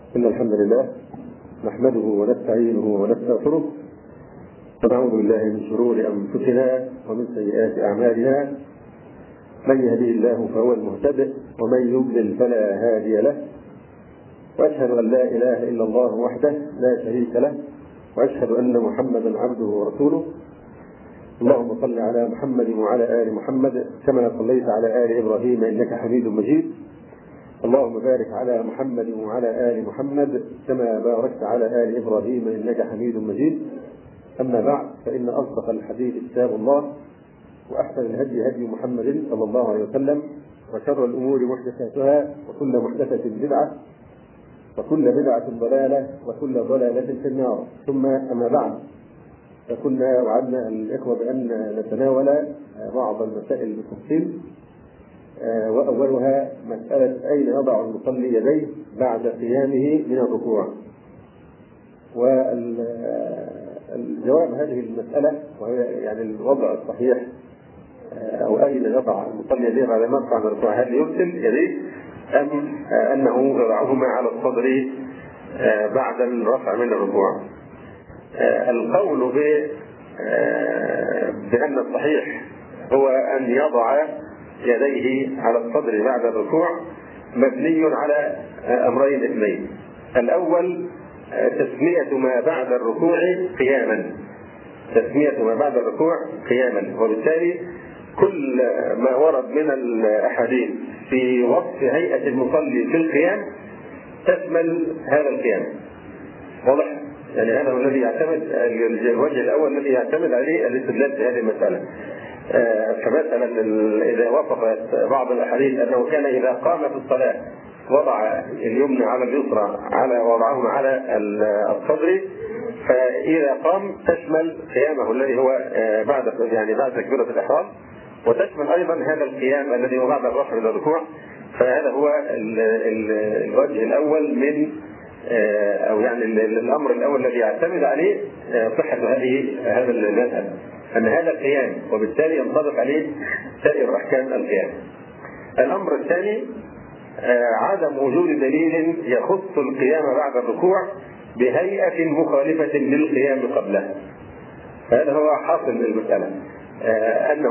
إن الحمد لله نحمده ونستعينه ونستغفره ونعوذ بالله من شرور أنفسنا ومن سيئات أعمالنا. من يهديه الله فهو المهتدئ ومن يضلل فلا هادي له، وأشهد أن لا إله إلا الله وحده لا شريك له، وأشهد أن محمدا عبده ورسوله. اللهم صل على محمد وعلى آل محمد كما صليت على آل إبراهيم إنك حميد مجيد. اللهم بارك على محمد وعلى آل محمد كما باركت على آل إبراهيم إنك حميد مجيد. أما بعد، فإن أصدق الحديث كتاب الله، وأحسن الهدي هدي محمد صلى الله عليه وسلم، وشر الأمور محدثاتها، وكل محدثة بدعة، وكل بدعة ضلالة، وكل ضلالة في النار. ثم أما بعد، فكنا وعدنا الإخوة بأن نتناول بعض المسائل بالتفصيل، وأولها مسألة أين يضع المصلي يديه بعد قيامه من الركوع. والجواب هذه المسألة، وهي يعني الوضع الصحيح، أو أين يضع المصلي يديه بعد ما يرفع من الركوع، هل يرسل يديه أم أنه يضعهما على الصدر بعد الرفع من الركوع؟ القول بأن الصحيح هو أن يضع يديه على الصدر بعد الركوع مبني على أمرين اثنين. الأول تسمية ما بعد الركوع قياما، تسمية ما بعد الركوع قياما، وبالتالي كل ما ورد من الأحاديث في وصف هيئة المصلي في القيام تشمل هذا القيام. واضح؟ يعني هذا هو الذي يعتمد، الوجه الأول الذي يعتمد عليه الاستدلال في هذه المسألة. فمثلا إذا وصفت بعض الأحاديث أنه كان إذا قام في الصلاة وضع اليمنى على اليسرى وضعهما على الصدر، فإذا قام تشمل قيامه الذي هو بعد تكبيرة الإحرام، وتشمل أيضا هذا القيام الذي هو بعد الرفع من الركوع. فهذا هو الوجه الأول من أو يعني الأمر الأول الذي يعتمد عليه صحة هذا المذهب، أن هذا القيام، وبالتالي ينطبق عليه سائر أحكام القيام. الأمر الثاني عدم وجود دليل يخص القيام بعد الركوع بهيئة مخالفة للقيام قبله. هذا هو حاصل المسألة، أنه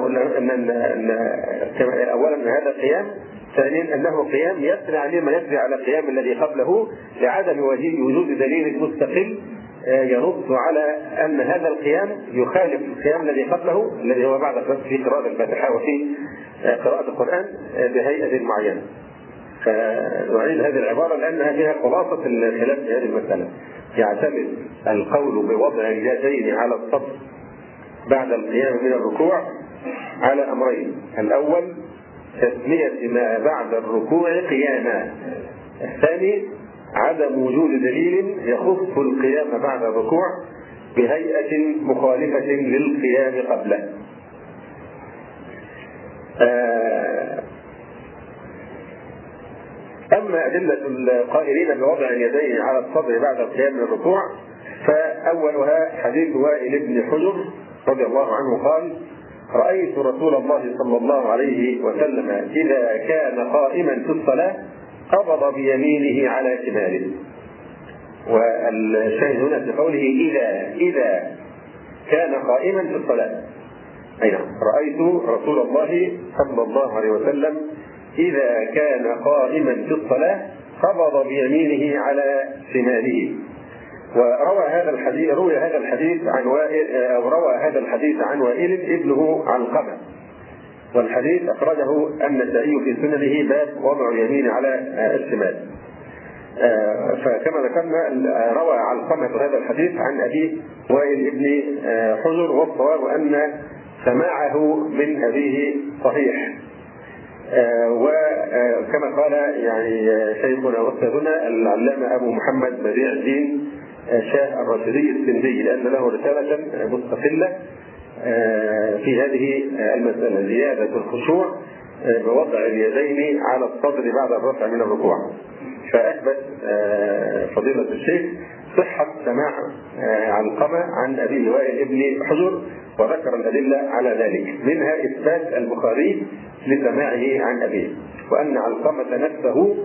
أولا هذا قيام، ثانيا أنه قيام يسري عليه ما يسري على القيام الذي قبله، لعدم وجود دليل مستقل ينص على أن هذا القيام يخالف القيام الذي قبله الذي هو بعد في قراءة الفاتحة وفي قراءة القرآن بهيئة معينة. فنعيد هذه العبارة لأنها فيها خلاصة الخلاف في هذه المسألة. يعتمد القول بوضع اليدين على الصدر بعد القيام من الركوع على أمرين: الأول تسمية ما بعد الركوع قياما، الثاني عدم وجود دليل يخص القيام بعد الركوع بهيئة مخالفة للقيام قبله. أما أدلة القائلين بوضع اليدين على الصدر بعد القيام من الركوع، فأولها حديث وائل بن حجر رضي الله عنه قال: رأيت رسول الله صلى الله عليه وسلم إذا كان قائما في الصلاة قبض بيمينه على شماله. والشاهد هنا في قوله إذا كان قائما في الصلاة، أي نعم، رأيت رسول الله صلى الله عليه وسلم إذا كان قائما في الصلاة قبض بيمينه على شماله. وروى هذا الحديث عن وائل ابنه علقمة، والحديث أخرجه النسائي في سننه باب وضع اليمين على الشمال. فكما ذكرنا روى علقمة هذا الحديث عن أبيه وائل ابن حجر، والصواب أن سماعه من أبيه صحيح. وكما قال يعني شيخنا واستاذنا العلامة أبو محمد بديع الدين شاه الراشدي السندي، لأن له رسالة مستقلة في هذه المسألة: زيادة الخشوع بوضع اليدين على الصدر بعد الرفع من الركوع. فأثبت فضيلة الشيخ صحة سماع علقمة عن أبيه وائل ابن حجر، وذكر الأدلة على ذلك، منها إثبات البخاري لسماعه عن أبيه، وأن علقمة نفسه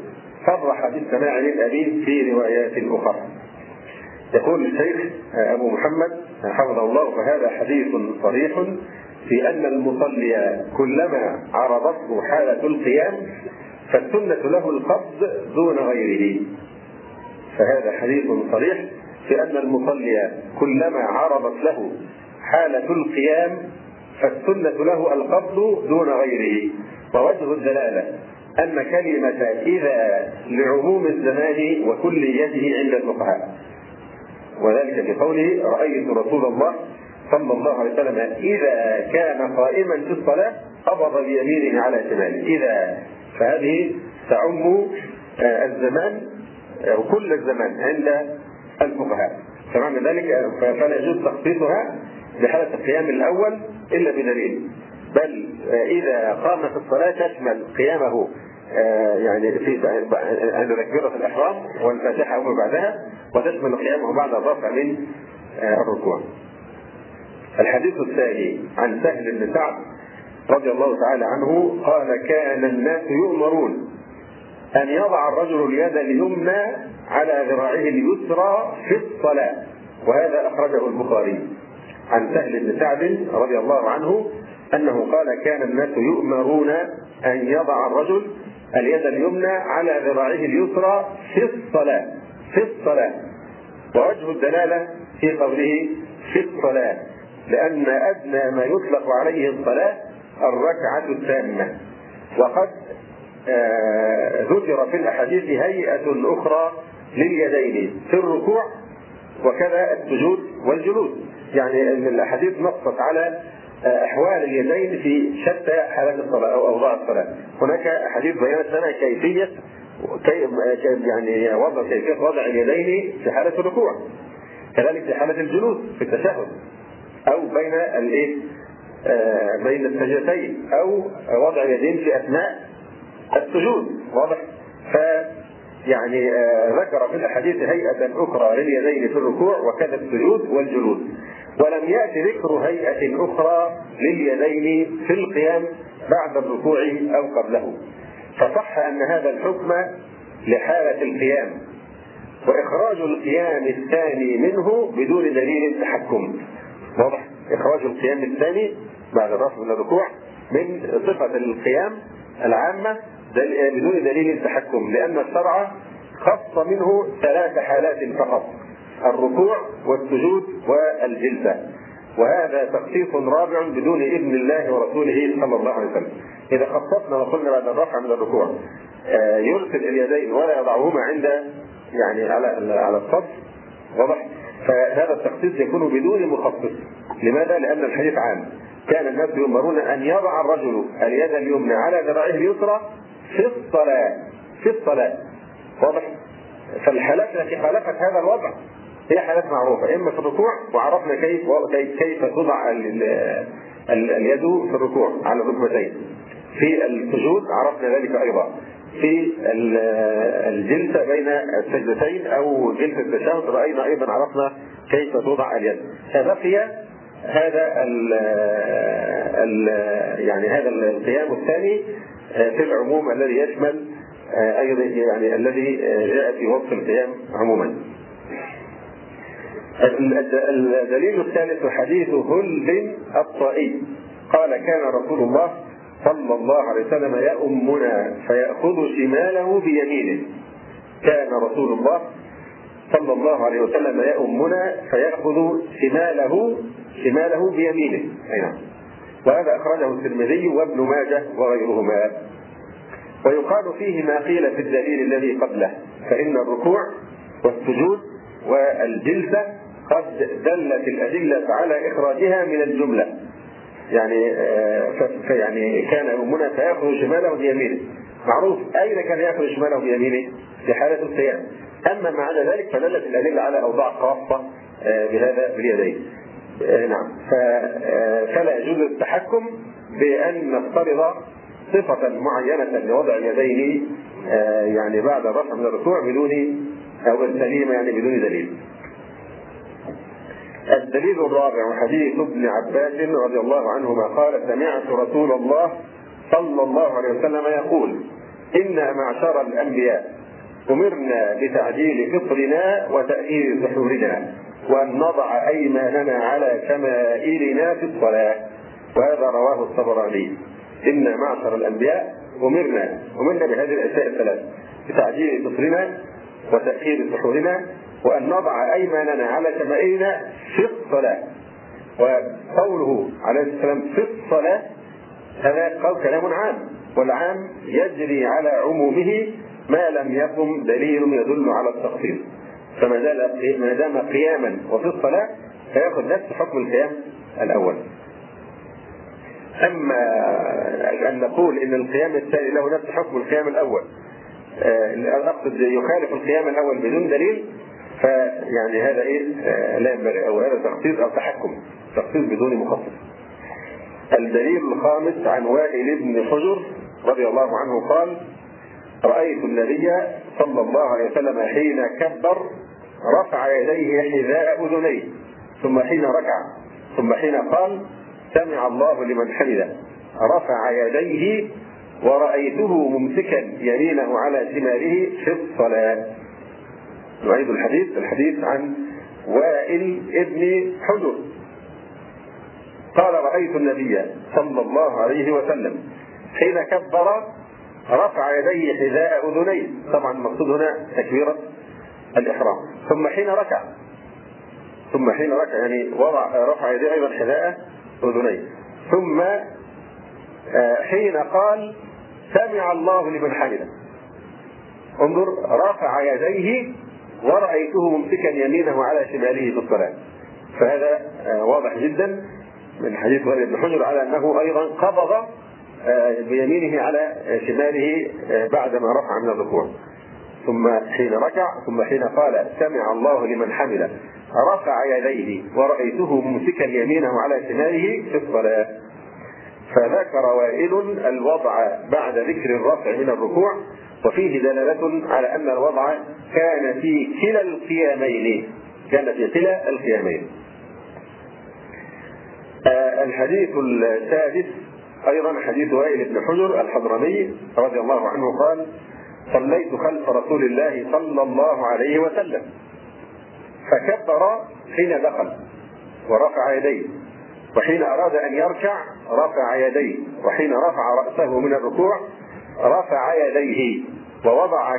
صرح بالسماع من أبيه في روايات أخرى. يقول الشيخ أبو محمد حفظه الله: فهذا حديث صريح في أن المصلي كلما عرضته حالة القيام فالسنة له القبض دون غيره. فهذا حديث صريح في أن المصلي كلما عرضت له حالة القيام فالسنة له القبض دون غيره. ووجه الدلالة أن كلمة إذا لعموم الزمان وكليته عند الفقهاء، وذلك بقوله: رأيت رسول الله صلى الله عليه وسلم إذا كان قائما في الصلاة قبض بيمينه على شماله. إذا، فهذه تعم الزمان وكل الزمان عند الفقهاء، فمعنى ذلك فلا يجوز تخصيصها بحالة القيام الأول إلا بدليل، بل إذا قام في الصلاة تشمل قيامه يعني في أن يكبر في الإحرام والفاتحة وما بعدها، وتشمل قيامه بعد الرفع من الركوع. الحديث الثاني عن سهل بن سعد رضي الله تعالى عنه قال: كان الناس يؤمرون أن يضع الرجل اليد اليمنى على ذراعه اليسرى في الصلاة، وهذا أخرجه البخاري. عن سهل بن سعد رضي الله عنه أنه قال: كان الناس يؤمرون أن يضع الرجل اليد اليمنى على ذراعه اليسرى في الصلاة، في الصلاة. ووجه الدلالة في قوله في الصلاة لأن أدنى ما يطلق عليه الصلاة الركعة التامة. وقد ذكر في الأحاديث هيئة أخرى لليدين في الركوع وكذا السجود والجلوس، يعني الأحاديث نصت على أحوال اليدين في شتى حالات الصلاة أو أوضاع الصلاة. هناك أحاديث بيانت لنا كيفية يعني كيفية وضع اليدين في حالة الركوع، كذلك في حالة الجلوس في التشهد، أو بين السجدتين، أو وضع اليدين في أثناء السجود، واضح؟ يعني ذكر في الأحاديث هيئة أخرى لليدين في الركوع وكذا السجود والجلوس، ولم يأتي ذكر هيئة أخرى لليدين في القيام بعد الركوع أو قبله. فصح أن هذا الحكم لحالة القيام، وإخراج القيام الثاني منه بدون دليل التحكم. واضح؟ إخراج القيام الثاني بعد الرفع من الركوع من صفة القيام العامة بدون دليل التحكم، لأن الشرع خص منه 3 حالات فقط: الركوع والسجود والجلسة، وهذا تخصيص رابع بدون إذن الله ورسوله صلى الله عليه وسلم. إذا خصصنا وقلنا بعد الرفع من الركوع يرسل اليدين ولا يضعهما عند يعني على الصدر، واضح؟ فهذا التخصيص يكون بدون مخصص. لماذا؟ لأن الحديث عام: كان الناس يؤمرون أن يضع الرجل اليد اليمنى على ذراعه اليسرى في الصلاة، في الصلاة، واضح؟ فالحالات التي خالفت هذا الوضع هي حالات معروفة، إما في الركوع وعرفنا كيف توضع اليد في الركوع على الركبتين، في السجود عرفنا ذلك أيضا، في الجلسة بين السجدتين أو جلسة التشهد رأينا أيضا عرفنا كيف توضع اليد. فبقي هذا يعني هذا القيام الثاني في العموم الذي يشمل أيضا يعني الذي جاء في وصف القيام عموما. الدليل الثالث حديث هلب الطائي قال: كان رسول الله صلى الله عليه وسلم يؤمنا فيأخذ شماله بيمينه. كان رسول الله صلى الله عليه وسلم يؤمنا فيأخذ شماله بيمينه. نعم. وهذا أخرجه الترمذي وابن ماجه وغيرهما. ويقال فيه ما قيل في الدليل الذي قبله، فإن الركوع والسجود والجلسة قد دلت الأدلة على إخراجها من الجملة، يعني كان يؤمنا فيأخذ شماله بيمينه، معروف أين كان يأخذ شماله بيمينه؟ في حالة القيام. أما ما عدا ذلك فدلت الأدلة على أوضاع خاصة بهذا باليدين. نعم. فلا يجوز التحكم بأن نفترض صفة معينة لوضع اليدين يعني بعد الرفع من الركوع بدون أو السليمة يعني بدون دليل. الدليل الرابع حديث ابن عباس رضي الله عنهما قال: سمعت رسول الله صلى الله عليه وسلم يقول: إن معشر الأنبياء أمرنا بتعجيل فطرنا وتأخير سحورنا، وأن نضع أيماننا على شمائلنا في الصلاة. وهذا رواه الطبراني. إن معشر الأنبياء أمرنا بهذه الأشياء الثلاث: بتعجيل فطرنا وتأخير سحورنا وأن نضع أيماننا على شمائلنا في الصلاة. وقوله عليه السلام في الصلاة هذا قول كلام عام، والعام يجري على عمومه ما لم يقم دليل يدل على التخصيص. فما دام قياما وفي الصلاة فيأخذ نفس حكم القيام الأول. أما أن نقول إن القيام الثاني له نفس حكم القيام الأول، أقصد يخالف القيام الأول بدون دليل، فيعني هذا لا ينبغي، أو هذا تخصيص أو تخصيص بدون مخصص. الدليل الخامس عن وائل بن حجر رضي الله عنه قال: رأيت النبي صلى الله عليه وسلم حين كبر رفع يديه حذاء أذنيه، ثم حين ركع، ثم حين قال سمع الله لمن حمده رفع يديه ورأيته ممسكا يمينه على شماله في الصلاة. نعيد الحديث عن وائل ابن حجر قال: رأيت النبي صلى الله عليه وسلم حين كبر رفع يديه حذاء أذنيه، طبعا المقصود هنا تكبيرة الإحرام، ثم حين ركع يعني رفع يديه أيضا حذاء أذنيه، ثم حين قال سمع الله لمن حمده، انظر، رفع يديه ورأيته ممسكا يمينه على شماله في الصلاة. فهذا واضح جدا من حديث وائل بن حجر على أنه أيضا قبض بيمينه على شماله بعدما رفع من الركوع، ثم حين ركع، ثم حين قال سمع الله لمن حمده رفع يديه ورأيته ممسكا يمينه على شماله في الصلاة. فذكر وائل الوضع بعد ذكر الرفع من الركوع، وفيه دلالة على أن الوضع كان في كلا القيامين. الحديث السادس أيضا حديث وائل بن حجر الحضرمي رضي الله عنه قال: صليت خلف رسول الله صلى الله عليه وسلم فكبر حين دخل ورفع يديه، وحين أراد أن يركع رفع يديه، وحين رفع رأسه من الركوع رفع يديه ووضع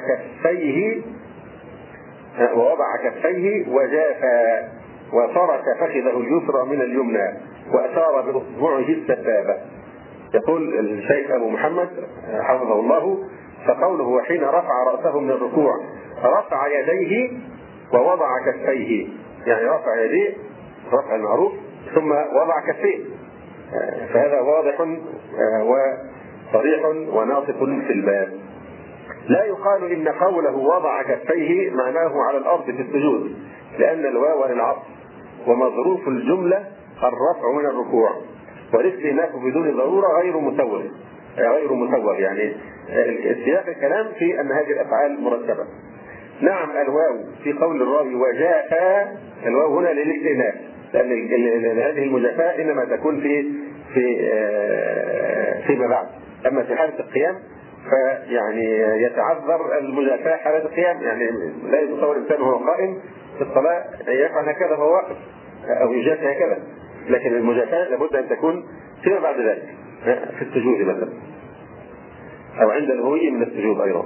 كفيه وجافا وفرك فخذه اليسرى من اليمنى وأشار بإصبعه السبابة. يقول الشيخ أبو محمد حفظه الله: فقوله وحين رفع رأسه من الركوع رفع يديه ووضع كفيه، يعني رفع يديه رفع المعروف ثم وضع كفيه، فهذا واضح وصريح وناطق في الباب. لا يقال إن قوله وضع كفيه معناه على الأرض في السجود، لأن الواو للعطف، ومظروف الجملة الرفع من الركوع، والاستئناف بدون ضرورة غير مسوغ، يعني سياق الكلام في أن هذه الأفعال مرتبة. نعم، الواو في قول الراوي وجاء، الواو هنا للاستئناف، لأن هذه المجافاة إنما تكون فيما بعد. أما في حالة القيام فيعني يتعذر المجافاة حالة القيام، يعني لا يتصور الإنسان وهو قائم في الصلاة يفعل هكذا وهو واقف أو يجافي هكذا، لكن المجافاة لابد أن تكون فيما بعد ذلك، في السجود مثلا، أو عند الهوية من السجود أيضا.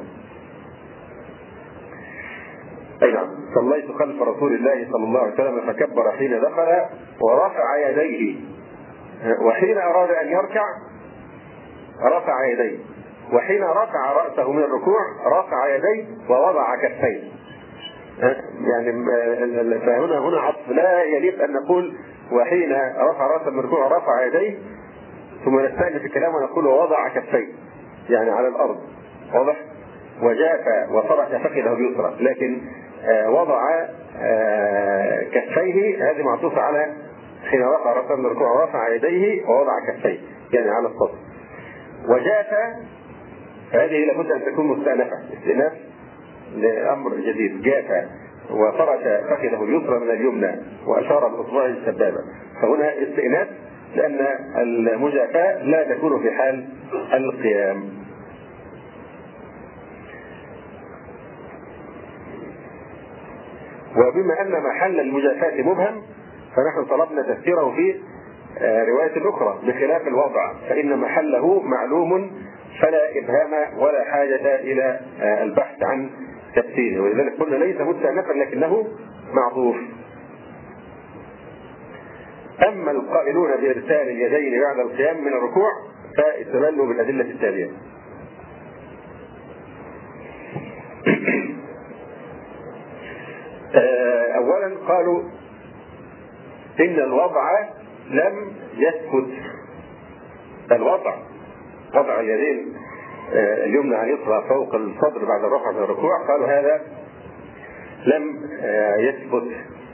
أي نعم، صليت خلف رسول الله صلى الله عليه وسلم فكبر حين دخل ورفع يديه، وحين أراد أن يركع رفع يديه، وحين رفع رأسه من الركوع رفع يديه ووضع كفيه. يعني فهنا عطف، لا يليق أن نقول وحين رفع رأسه من الركوع رفع يديه ثم نستأنف الكلام ونقول ووضع كفيه، يعني على الأرض، واضح، وجاف وفرك فخذه اليسرى، لكن وضع كفيه هذه معطوفة على حين رفع رأسه من الركوع رفع يديه ووضع كفيه، يعني على السطح. وجاف هذه لابد أن تكون مستأنفة، استئناف لأمر جديد. جاف وفرك فخذه اليسرى من اليمنى وأشار بإصبعه السبابة، فهنا استئناف، لأن المجافاة لا تكون في حال القيام. وبما أن محل المجافاة مبهم فنحن طلبنا تفسيره في رواية أخرى بخلاف الوضع، فإن محله معلوم فلا إبهام ولا حاجة إلى البحث عن تفسيره، ولذلك قلنا ليس مستأنفا لكنه معطوف. أما القائلون بإرسال اليدين بعد القيام من الركوع فاستدلوا بالأدلة التالية. أولا قالوا إن الوضع لم يثبت. الوضع وضع اليدين اليمنى على اليسرى فوق الصدر بعد الرفع من الركوع، قالوا هذا لم يثبت.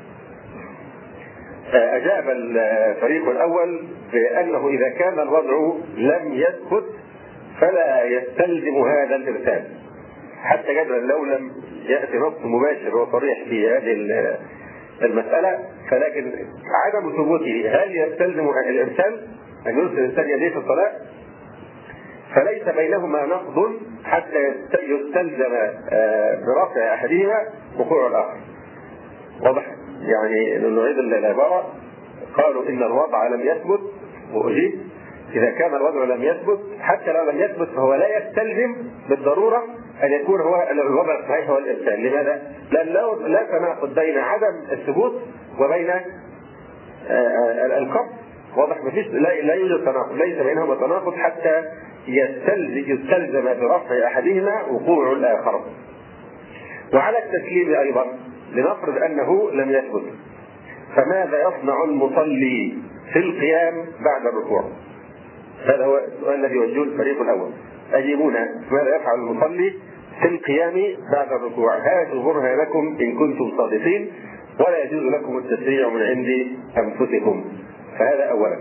أجاب الفريق الأول بأنه إذا كان الوضع لم يثبت فلا يستلزم هذا الإرسال، حتى جدلا لو لم يأتي نص مباشر وصريح في هذه المسألة، فلكن عدم ثبوته هل يستلزم الإرسال أن يرسل الإنسان يديه في الصلاة؟ فليس بينهما نقض حتى يستلزم برفع أحدهما وقوع الآخر. واضح؟ يعني نعيد العبارة. قالوا إن الوضع لم يثبت، وأجيب إذا كان الوضع لم يثبت حتى لو لم يثبت فهو لا يستلزم بالضرورة أن يكون هو الوضع الصحيح هو الإرسال. لماذا؟ لأن لا تناقض بين عدم الثبوت وبين القبض. واضح؟ لا يوجد تناقض، ليس بينهما تناقض حتى يستلزم برفع أحدهما وقوع الآخر. وعلى التسليم أيضا لنفرض أنه لم يثبت، فماذا يصنع المصلي في القيام بعد الركوع؟ هذا هو السؤال الذي يوجهه الفريق الأول. أجيبونا، ماذا يفعل المصلي في القيام بعد الركوع؟ هاتوا برهانكم إن كنتم صادقين، ولا يجوز لكم التسريع من عند أنفسكم. فهذا أولا.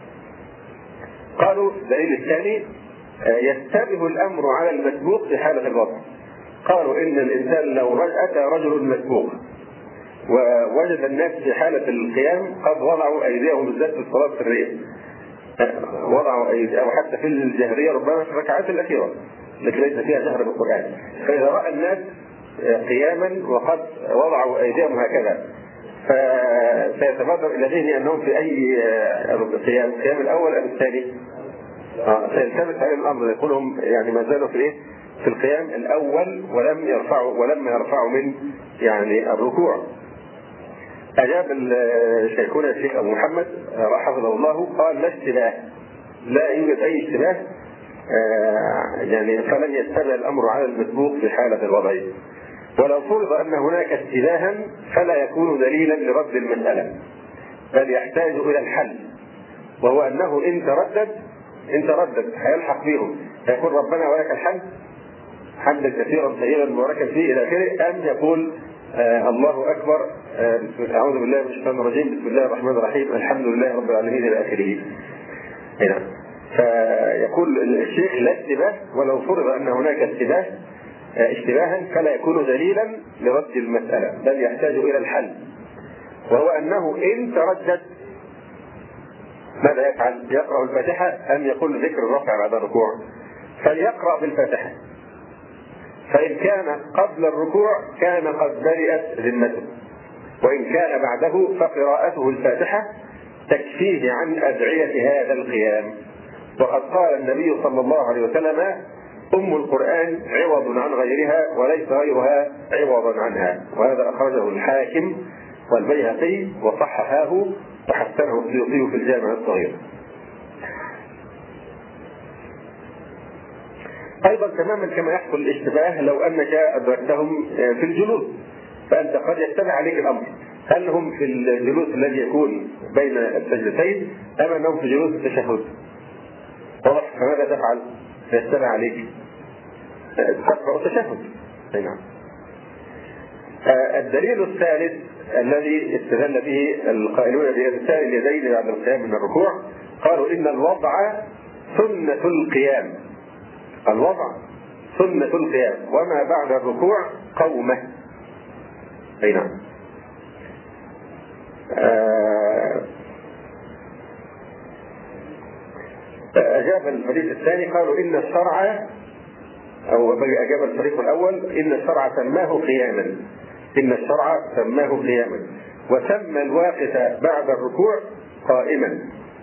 قالوا الدليل الثاني يشتبه الأمر على المسبوق في حالة الوضع. قالوا إن الإنسان لو أتى رجل مسبوق ووجد الناس في حالة القيام قد وضعوا أيديهم بالذات في الصلاة السرية، وضعوا أيديهم أو حتى في الجهرية ربما في الركعات الأخيرة التي ليس فيها جهر بالقرآن، فإذا رأى الناس قياما وقد وضعوا أيديهم هكذا فسيتبادر إلى ذهني أنهم في أي قيام، القيام الأول أم الثاني؟ سيلتبس عليهم الأمر، يقولهم يعني ما زالوا في إيه؟ في القيام الأول ولم يرفعوا من يعني الركوع. أجاب شيخنا الشيخ أبو محمد حفظه الله قال لا اشتباه، لا يوجد أي اشتباه، يعني فلن يشتبه الأمر على المسبوق في حالة الوضع. ولو فرض أن هناك اشتباها فلا يكون دليلا لرد المسألة، بل يحتاج إلى الحل، وهو أنه إن تردد هيلحق بهم فيقول ربنا ولك الحمد حمدا كثيرا طيبا مباركا فيه إلى آخره، أم يقول الله أكبر أعوذ بالله من الشيطان الرجيم بسم الله الرحمن الرحيم الحمد لله رب العالمين إلى آخره. هنا فيقول الشيخ لا اشتباه، ولو فرض أن هناك اشتباها فلا يكون دليلا لرد المسألة، بل يحتاج إلى الحل، وهو أنه إن تردد ماذا يفعل؟ يقرأ الفاتحة أم يقول ذكر الرفع بعد الركوع؟ فليقرأ بالفاتحة، فإن كان قبل الركوع كان قد برئت ذمته، وإن كان بعده فقراءته الفاتحة تكفيه عن أدعية هذا القيام. وقد قال النبي صلى الله عليه وسلم أم القرآن عوض عن غيرها وليس غيرها عوضا عنها، وهذا أخرجه الحاكم والبيهقي وصححاه وحسنه السيوطي في الجامع الصغير. أيضا تماما كما يحصل الاشتباه لو أنك أدركتهم في الجلوس، فأنت قد يشتبه عليك الأمر، هل هم في الجلوس الذي يكون بين السجدتين أم أنهم في جلوس التشهد؟ واضح؟ فماذا تفعل؟ يشتبه عليك تقرأ التشهد. نعم. الدليل الثالث الذي استدل به القائلون بإرسال اليدين بعد القيام من الركوع قالوا إن الوضع سنة القيام، الوضع سنة القيام وما بعد الركوع قومة. أي نعم. أجاب الفريق الثاني قالوا إن الشرع، أو أجاب الفريق الأول إن الشرع سماه قياما إن الشرع سماه قياما، وسمى الواقف بعد الركوع قائما.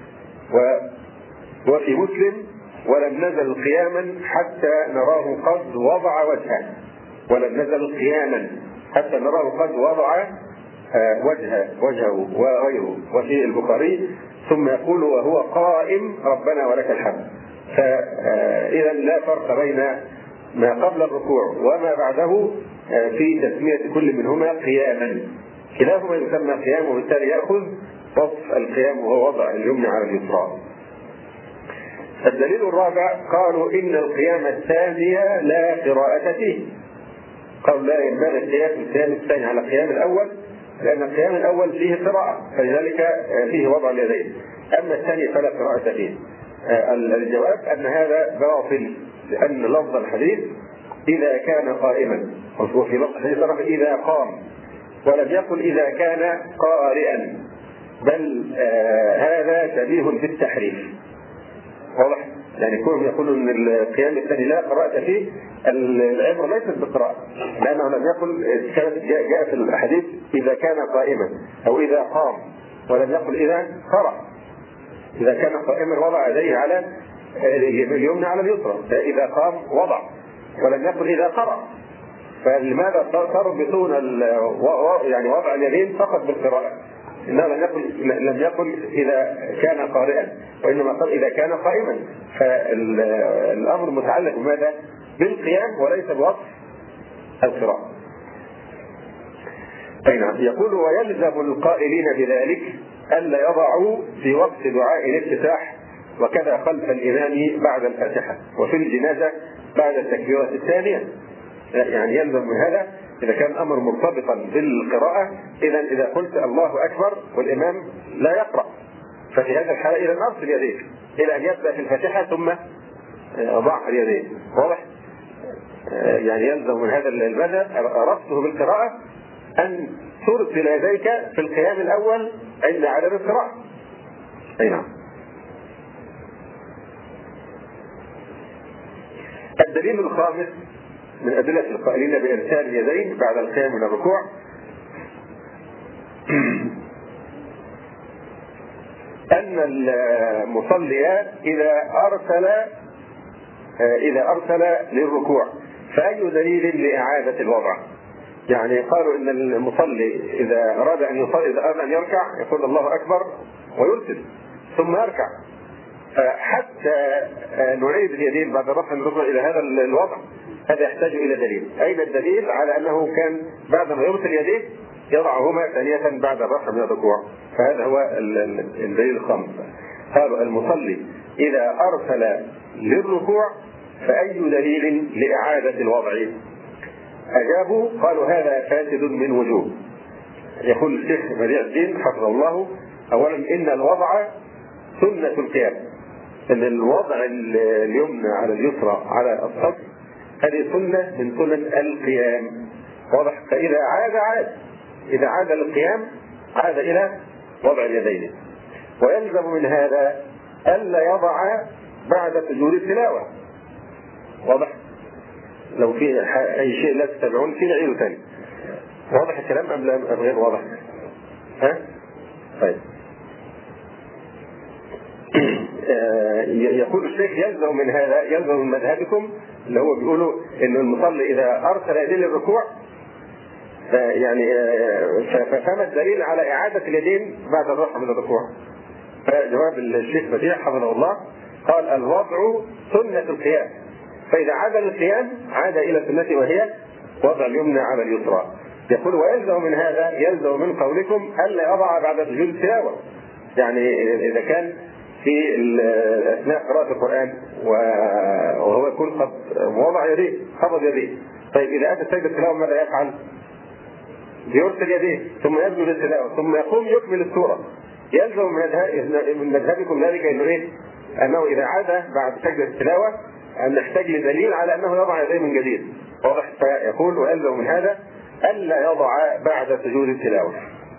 وفي مسلم: ولم نزل قياما حتى نراه قد وضع وجهه. ولم نزل قياما حتى نراه قد وضع وجهه وغيره. وفي البخاري: ثم يقول وهو قائم ربنا ولك الحمد. فإذا لا فرق بين ما قبل الركوع وما بعده في تسمية كل منهما قياما. كلاهما يسمى قيام، وبالتالي يأخذ وصف القيام وهو وضع اليمنى على اليسرى. الدليل الرابع: قالوا إن القيام الثاني لا قراءة فيه. قالوا لا ينبغي القيام الثاني على القيام الأول، لأن القيام الأول فيه قراءة، فلذلك فيه وضع اليدين. أما الثاني فلا قراءة فيه. الجواب أن هذا باطل، لأن لفظ الحديث إذا كان قائما، وفي لفظ الحديث إذا قام، ولم يقل إذا كان قارئا، بل هذا شبيه بالتحريف. واضح؟ يعني كونهم يقولوا ان القيام الثاني لا قراءة فيه، العبرة ليست بالقراءة، لأنه لم يقل جاء في الحديث إذا كان قائما أو إذا قام، ولم يقل إذا قرأ. إذا كان قائما وضع يديه على اليمنى على اليسرى، إذا قام وضع، ولم يقل إذا قرأ. فلماذا تربطون يعني وضع اليدين فقط بالقراءة؟ إنه لم يقل إذا كان قارئا، وإنما قال إذا كان قائما. فالأمر متعلق بماذا؟ بالقيام وليس بوصف القراءة. أي نعم. يقول: ويلزم القائلين بذلك ألا يضعوا في وقت دعاء الافتتاح، وكذا خلف الإمام بعد الفاتحة، وفي الجنازة بعد التكبيرة الثانية. يعني يلزم من هذا إذا كان الأمر مرتبطا بالقراءة، إذا قلت الله أكبر والإمام لا يقرأ، ففي هذا الحالة إذا أرسل يديك إلى أن يبدأ في الفاتحة ثم ضع اليدين. واضح؟ يعني يلزم من هذا المذهب ربطه بالقراءة أن ترسل يديك في القيام الأول عند عدم القراءة. أي نعم. الدليل الخامس من أدلة القائلين بإرسال اليدين بعد القيام من الركوع: أن المصلي إذا أرسل للركوع، فأي دليل لإعادة الوضع؟ يعني قالوا إن المصلي إذا أراد أن يصلي، إذا أراد أن يركع يقول الله أكبر ويرسل ثم يركع. حتى نعيد اليدين بعد الرفع من الركوع إلى هذا الوضع، هذا يحتاج إلى دليل. أين الدليل على أنه كان بعد ما يرسل يديه يضعهما ثانية بعد الرفع من الركوع؟ فهذا هو الدليل الخامس. قالوا المصلي إذا أرسل للركوع فأي دليل لإعادة الوضع؟ أجابوا قالوا هذا فاسد من وجوه. يقول الشيخ بديع الدين حفظه الله: أولا إن الوضع سنة القيام، أن الوضع اليمنى على اليسرى على الصدر هذه سنة من سنن القيام. واضح؟ فإذا إذا عاد للقيام عاد إلى وضع اليدين. ويلزم من هذا ألا يضع بعد سجود التلاوة. واضح؟ لو في أي شيء لا تتابعون فيه نعيده ثاني. واضح الكلام أم غير واضح؟ ها؟ طيب. يقول الشيخ: يلزم من هذا، يلزم من مذهبكم اللي هو بيقولوا إن المصلي إذا أرسل يديه للركوع يعني فما الدليل على إعادة اليدين بعد الرفع من الركوع؟ فجواب الشيخ بديع حفظه الله قال: الوضع سنة القيام، فإذا عاد للقيام عاد إلى سنته وهي وضع اليمنى على اليسرى. يقول: ويلزم من هذا، يلزم من قولكم ألا يضع بعد سجود التلاوة. يعني إذا كان في أثناء قراءة القرآن وهو يكون قد وضع يديه قبض يديه، طيب إذا أتى سجد التلاوة ماذا يفعل؟ يرسل يديه ثم يسجد التلاوة ثم يقوم يكمل السورة. يلزم من مذهبكم ذلك أنه إذا عاد بعد سجد التلاوة أن نحتاج لدليل على أنه يضع يديه من جديد. واضح؟ فيقول: ويلزم من هذا ألا يضع بعد سجود التلاوة.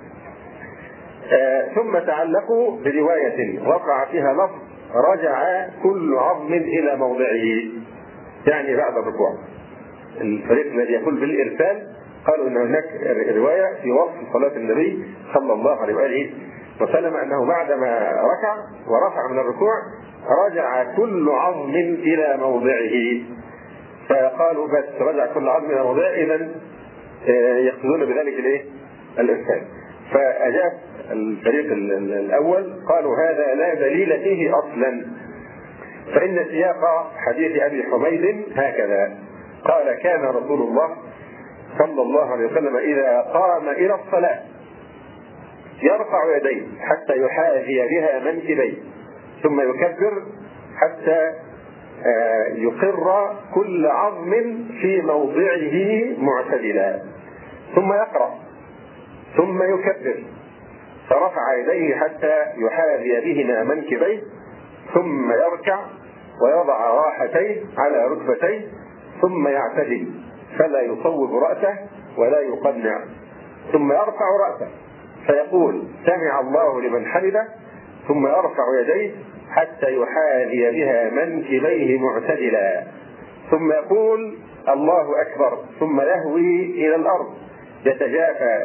ثم تعلقوا برواية وقع فيها لفظ: رجع كل عظم إلى موضعه، يعني بعد الركوع. الفريق الذي يقول بالإرسال قالوا ان هناك روايه في وصف صلاه النبي صلى الله عليه واله وسلم انه بعدما ركع ورفع من الركوع رجع كل عظم الى موضعه. فقالوا بس رجع كل عظم الى موضعه، اذا يقصدون بذلك الايه؟ الارسال. فاجاب الفريق الاول قالوا هذا لا دليل فيه اصلا، فان سياق حديث ابي حميد هكذا قال كان رسول الله صلى الله عليه وسلم اذا قام الى الصلاه يرفع يديه حتى يحاذي بها منكبيه ثم يكبر حتى يقر كل عظم في موضعه معتدلا، ثم يقرأ ثم يكبر فرفع يديه حتى يحاذي بهما منكبيه ثم يركع ويضع راحتيه على ركبتيه ثم يعتدل فلا يصوب رأسه ولا يقنع، ثم يرفع رأسه فيقول سمع الله لمن حمده ثم يرفع يديه حتى يحاذي بها منكبيه معتدلا ثم يقول الله أكبر ثم يهوي إلى الأرض يتجافى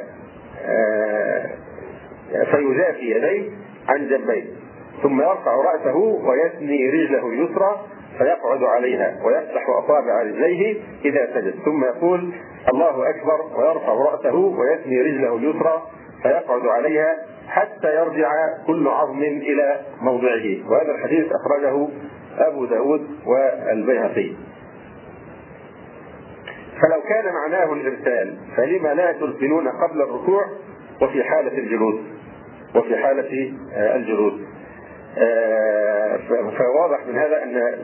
فيجافي يديه عن جنبيه ثم يرفع رأسه ويثني رجله اليسرى فيقعد عليها ويفتح أصابع رجليه إذا سجد ثم يقول الله أكبر ويرفع رأسه ويثني رجله اليسرى فيقعد عليها حتى يرجع كل عظم إلى موضعه. وهذا الحديث أخرجه أبو داود والبيهقي. فلو كان معناه الإرسال فلما لا ترسلون قبل الركوع وفي حالة الجلوس فواضح من هذا أن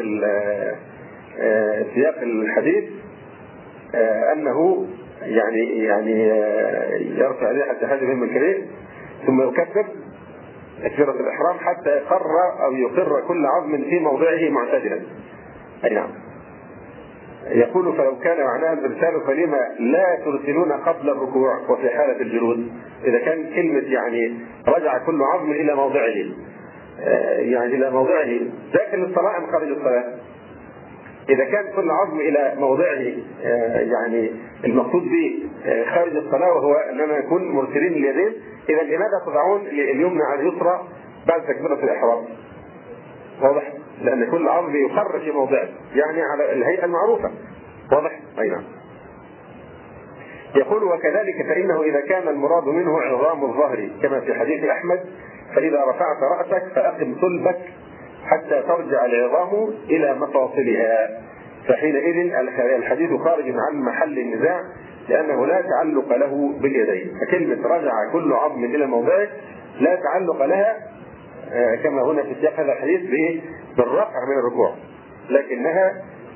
سياق الحديث أنه يعني يرفع يديه حتى هذه من الكبير ثم يكبر تكبيرة الإحرام حتى يقر كل عظم في موضعه معتدلا. أي نعم. يقول فلو كان معناه الإرسال فلما لا ترسلون قبل الركوع وفي حالة الجلوس. إذا كان كلمة يعني رجع كل عظم إلى موضعه يعني إلى موضعه داخل الصلاة أم خارج الصلاة؟ إذا كان كل عظم إلى موضعه يعني المقصود به خارج الصلاة وهو أننا نكون مرسلين اليدين، إذا لماذا تضعون اليمنى على اليسرى بعد تكبيرة الإحرام؟ واضح؟ لأن كل عظم يقر في موضعه يعني على الهيئة المعروفة. واضح؟ أي نعم. يقول وكذلك فإنه إذا كان المراد منه عظام الظهر كما في حديث أحمد فإذا رفعت رأسك فأقم صلبك حتى ترجع العظام إلى مفاصلها، فحينئذ الحديث خارج عن محل النزاع لأنه لا تعلق له باليدين. فكلمة رجع كل عظم إلى موضعه لا تعلق لها كما هنا في سياق هذا الحديث بالرفع من الركوع، لكنها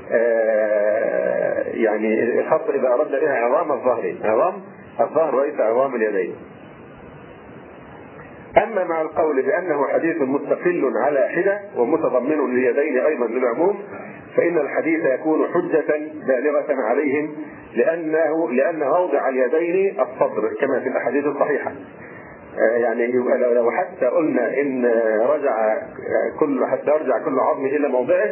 يعني خاصة إذا أردنا بها عظام الظهر وليس عظام اليدين. أما مع القول بأنه حديث مستقل على حدة ومتضمن لليدين أيضا للعموم فإن الحديث يكون حجة بالغة عليهم لأن موضع اليدين الصدر كما في الأحاديث الصحيحة. يعني لو حتى قلنا إن حتى يرجع كل عظم إلى موضعه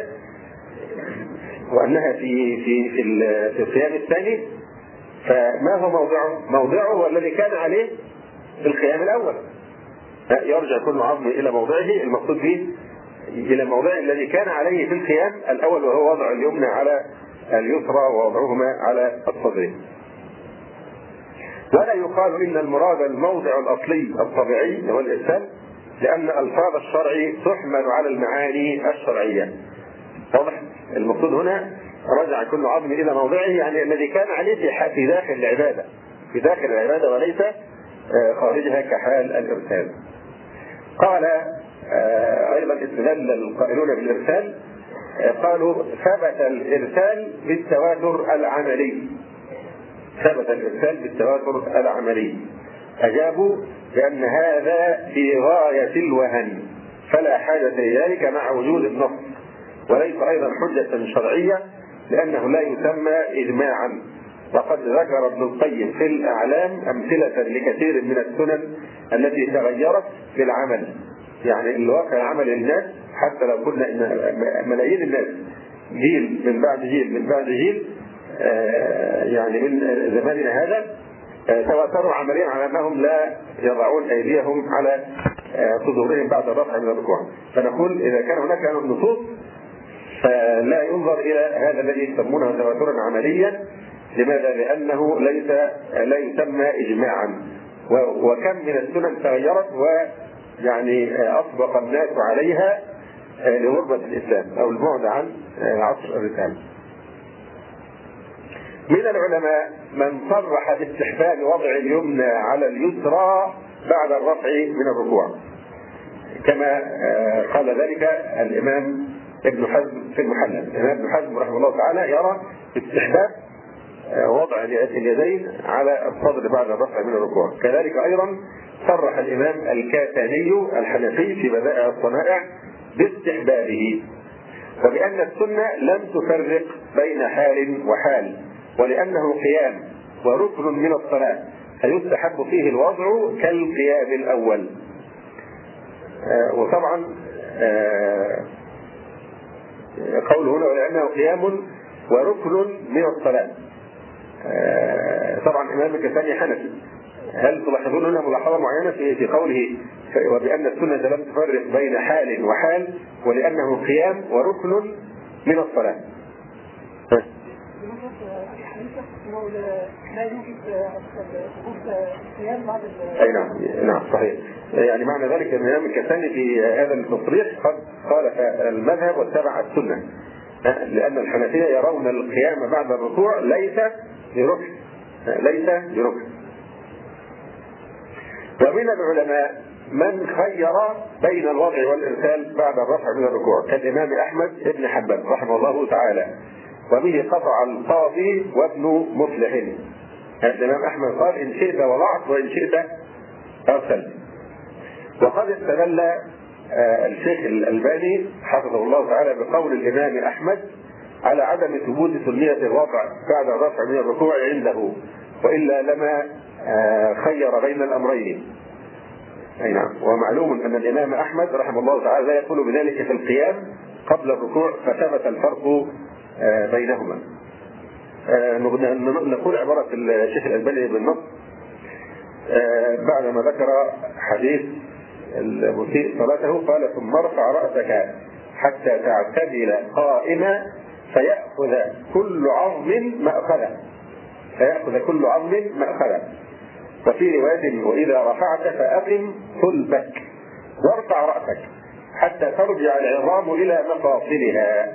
وأنها في القيام الثاني فما هو موضعه هو الذي كان عليه في القيام الأول. يرجع كل عظم إلى موضعه المقصود به إلى موضعه الذي كان عليه في القيام الأول وهو وضع اليمنى على اليسرى ووضعهما على الصدر. ولا يقال إن المراد الموضع الأصلي الطبيعي هو الإرسال لأن ألفاظ الشرع تحمل على المعاني الشرعية. واضح؟ المقصود هنا رجع كل عظم إلى موضعه يعني الذي كان عليه في داخل العبادة وليس خارجها كحال الإرسال. قال أيضا استدل القائلون بالإرسال قالوا ثبت الإرسال بالتواتر العملي. أجابوا بأن هذا في غاية الوهن فلا حاجة لذلك مع وجود النص وليس أيضا حجة شرعية لأنه لا يسمى إجماعا. وقد ذكر ابن القيم في الأعلام أمثلة لكثير من السنن التي تغيرت بالعمل، يعني الواقع عمل الناس حتى لو كنا ملايين الناس جيل من بعد جيل يعني من زماننا هذا تواتروا عمليا على انهم لا يضعون ايديهم على صدورهم بعد الرفع من الركوع. فنقول اذا كان هناك نصوص فلا ينظر الى هذا الذي يسمونه تواترا عمليا. لماذا؟ لانه لا يسمى اجماعا، وكم من السنن تغيرت ويعني اطبق الناس عليها لغربة الاسلام او البعد عن عصر الرسالة. من العلماء من صرح باستحباب وضع اليمنى على اليسرى بعد الرفع من الركوع، كما قال ذلك الامام ابن حزم في المحلى. الامام ابن حزم رحمه الله تعالى يرى استحباب وضع اليدين على الصدر بعد الرفع من الركوع. كذلك ايضا صرح الامام الكاتاني الحنفي في بدائع الصنائع باستحبابه، وبان السنه لم تفرق بين حال وحال، ولانه قيام وركن من الصلاه فيستحب فيه الوضع كالقيام الاول. وطبعا قوله هنا ولانه قيام وركن من الصلاه، طبعا امام الكساني حنفي. هل تلاحظون هنا ملاحظه معينه في قوله وبان السنه لم تفرق بين حال وحال ولانه قيام وركن من الصلاه؟ اي نعم صحيح. يعني معنى ذلك ان الامام الكساني في هذا التصريح قد خالف المذهب واتبع السنه، لان الحنفيه يرون القيام بعد الركوع ليس بركن. ومن العلماء من خير بين الوضع والارسال بعد الرفع من الركوع كالامام احمد بن حنبل رحمه الله تعالى، وبه قطع القاضي وابن مفلح. الامام احمد قال ان شئت وضعت وان شئت ارسلت. وقد استدل الشيخ الألباني حفظه الله تعالى بقول الامام احمد على عدم ثبوت سنية الوضع بعد الرفع من الركوع عنده، والا لما خير بين الامرين. اي نعم. ومعلوم ان الامام احمد رحمه الله تعالى لا يقول بذلك في القيام قبل الركوع، فثبت الفرق بينهما. نقول عبارة الشيخ الألباني بالنص بعدما ذكر حديث المسيء صلاته قال ثم ارفع رأسك حتى تعتدل قائما فيأخذ كل عظم مأخذه. وفي رواية وإذا رفعت فأقم صلبك وارفع رأسك حتى ترجع العظام إلى مفاصلها.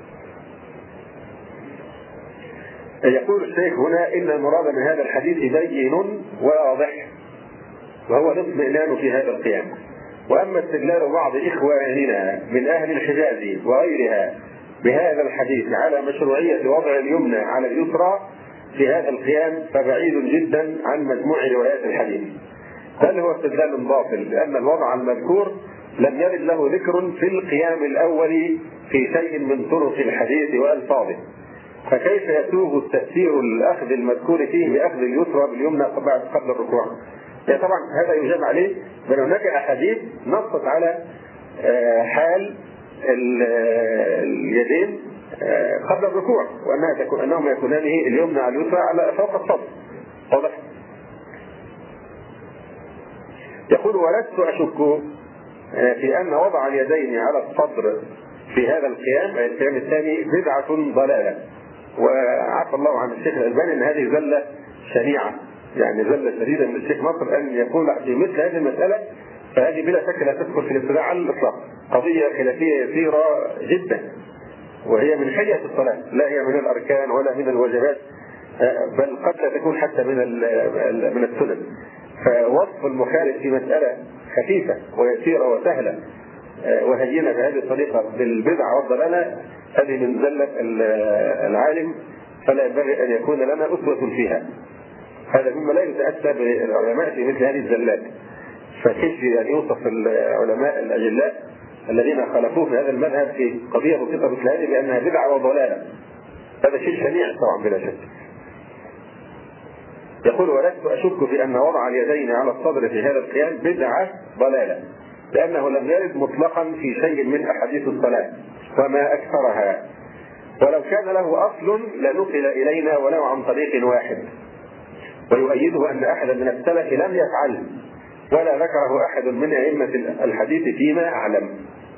يقول الشيخ هنا إن المراد من هذا الحديث بين واضح، وهو الاطمئنان في هذا القيام. وأما استدلال بعض إخواننا من أهل الحجاز وغيرها بهذا الحديث على مشروعية وضع اليمنى على اليسرى في هذا القيام فبعيد جدا عن مجموع روايات الحديث، بل هو استدلال باطل، لأن الوضع المذكور لم يرد له ذكر في القيام الأول في شيء من طرق الحديث وألفاظه، فكيف يسوغ التفسير الأخذ المذكور فيه بأخذ اليسرى باليمنى قبل الركوع؟ يعني طبعا هذا يجاب عليه، بل هناك أحاديث نصت على حال اليدين قبل الركوع، وأنهم يكونان اليمنى على اليسرى على فوق الصدر. واضح؟ يقول ولست أشك في أن وضع اليدين على الصدر في هذا القيام أي القيام الثاني بدعة ضلالة، وعفى الله عن الشيخ الألباني أن هذه زلة شنيعة، يعني زلة شديدة من الشيخ نصر أن يقول في مثل هذه المسألة، فهذه بلا شك لا تدخل في الابتداع على الإطلاق، قضية خلافية يسيرة جدا، وهي من حية الصلاة، لا هي من الأركان ولا من الواجبات، بل قد لا تكون حتى من السنن. فوصف المخالف في مسألة خفيفة ويسيرة وسهلة وهينة بهذه الطريقة بالبدعة والضلالة، هذه من زلة العالم، فلا ينبغي أن يكون لنا أسوة فيها. هذا مما لا يتأتى بالعلماء في مثل هذه الزلات، فكيف أن يوصف العلماء الأجلاء الذين خالفوه في هذا المذهب في قضية بسيطة مثل هذه بأنها بدعة وضلالة؟ هذا شيء شنيع طبعا بلا شك. يقول ولست أشك في أن وضع اليدين على الصدر في هذا القيام بدعة ضلالة، لأنه لم يرد مطلقا في شيء من أحاديث الصلاة وما أكثرها، ولو كان له أصل لنقل إلينا ولو عن طريق واحد. ويؤيده أن أحدا من السلف لم يفعل ولا ذكره أحد من أئمة الحديث فيما أعلم.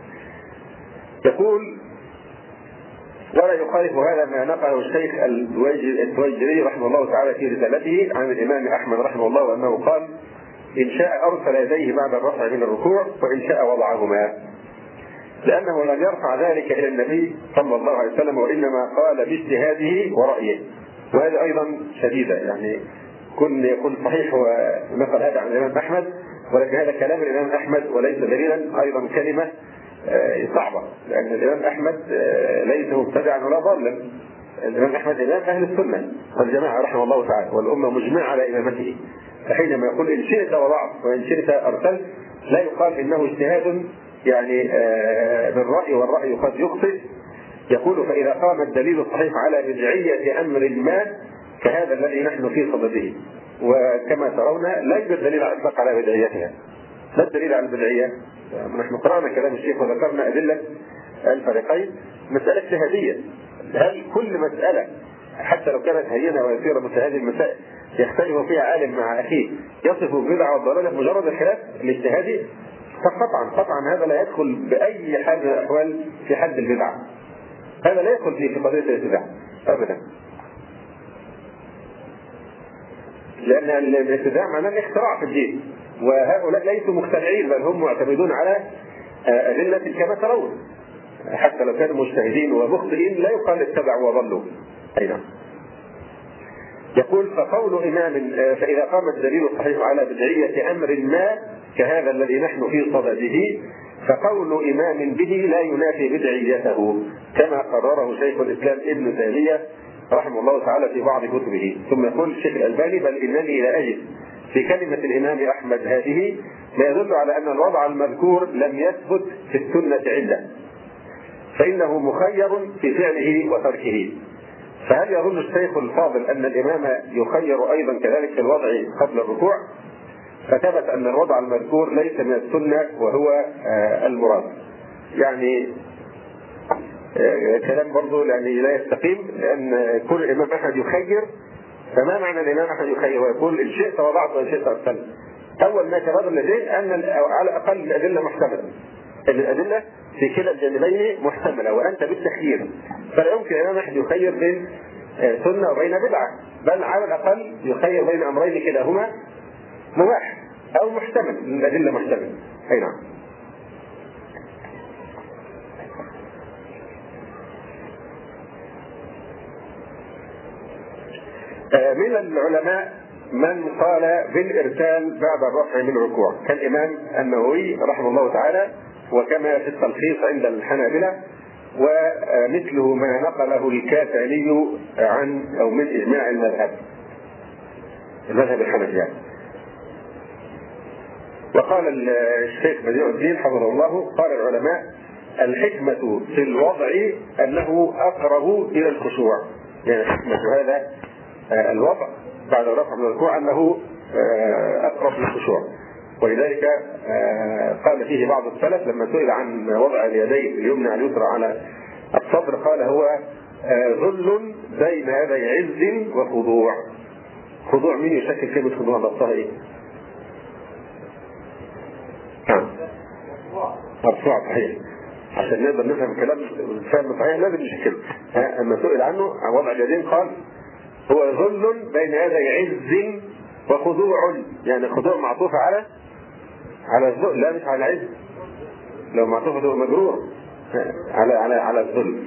يقول: ولا يخالف هذا ما نقله الشيخ التويجري رحمه الله تعالى في رسالته عن الإمام أحمد رحمه الله، وأنه قال: إن شاء أرسل يديه بعد الرفع من الركوع، وإن شاء وضعهما، لأنه لم يرفع ذلك إلى النبي صلى الله عليه وسلم، وإنما قال باجتهاده ورأيه. وهذا أيضا شديدة، يعني يكون صحيح ونقل هذا عن الإمام أحمد، ولكن هذا كلام الإمام أحمد وليس دليلا. أيضا كلمة صعبة، لأن الإمام أحمد ليس مبتدعا ولا ضالا. الإمام أحمد إمام أهل السنة والجماعة رحمه الله تعالى، والأمة مجمعة على إمامته. فحينما يقول إن شئت وضعت وإن شئت أرسلت، لا يقال إنه اجتهاد يعني بالرأي، والرأي قد يخطئ. يقول: فإذا قام الدليل الصحيح على بدعية أمر ما كهذا الذي نحن في صدده، وكما ترون لا يوجد دليل على الإطلاق على بدعيتها. ما الدليل على البدعية؟ نحن قرأنا كلام الشيخ وذكرنا أدلة الفريقين. مسألة اجتهادية. هل كل مسألة حتى لو كانت هينة ويسيرة مثل هذه المسائل يختلف فيها عالم مع أخيه يصف البدعة والضلالة مجرد الخلاف الاجتهادي؟ قطعا هذا لا يدخل بأي حال من الأحوال في حد البدعة. هذا لا يدخل في قضية الابتداع أبدا، لأن الابتداع معناه الاختراع في الدين، وهؤلاء ليسوا مخترعين، بل هم معتمدون على أدلة كما ترون. حتى لو كانوا مجتهدين ومخطئين لا يقال اتبعوا وضلوا. أي نعم. يقول: فقول إمام فإذا قام الدليل الصحيح على بدعية أمر ما كهذا الذي نحن في صدده، فقول إمام به لا ينافي بدعيته، كما قرره شيخ الإسلام ابن تيمية رحمه الله تعالى في بعض كتبه. ثم يقول الشيخ الألباني: بل إنني لا أجد في كلمة الإمام أحمد هذه ما يدل على أن الوضع المذكور لم يثبت في السنة علة، فإنه مخير في فعله وتركه. فهل يظن الشيخ الفاضل أن الإمام يخير أيضا كذلك في الوضع قبل الركوع؟ فثبت أن الوضع المذكور ليس من السنة وهو المراد. يعني كلام برضه يعني لا يستقيم، لأن كل الإمام أحمد يخير. فما معنى الإمام أحمد يخير ويقول إن شئت وضعت وإن شئت أرسلت؟ أول ما تبادر لديه أن على الأقل الأدلة محتملة، أن الأدلة في كلا الجانبين محتملة، وأنت بالتخيير. فلا يمكن الإمام أحد يخير بين سنة وبين بدعة، بل على الأقل يخير بين أمرين كلاهما مباح أو محتمل، الأدلة محتمل. أي نعم. من العلماء من قال بالإرسال بعد الرفع من الركوع كالإمام النووي رحمه الله تعالى، وكما في التلخيص عند الحنابلة، ومثله ما نقله الكافاني عن أو من إجماع المذهب الحنفي. وقال الشيخ بديع الدين حفظه الله: قال العلماء: الحكمة في الوضع أنه أقرب إلى الخشوع. يعني حكمة هذا الوضع بعد الرفع من الركوع أنه أقرب للخشوع. ولذلك قال فيه بعض السلف لما سئل عن وضع اليدين اليمنى على اليسرى على الصدر قال: هو ذل بين يدي عز وخضوع. خضوع مين يشكل كلمة خضوع ضبطها إيه؟ مرفوع صحيح. عشان نقدر نفهم الكلام فهم صحيح لازم نشكله. أما سئل عنه عن وضع اليدين قال: هو ذل بين يدي عز وخضوع. يعني خضوع معطوفة على الذل، لا مش على العز. لو معطوفة تبقى مجرور على الذل.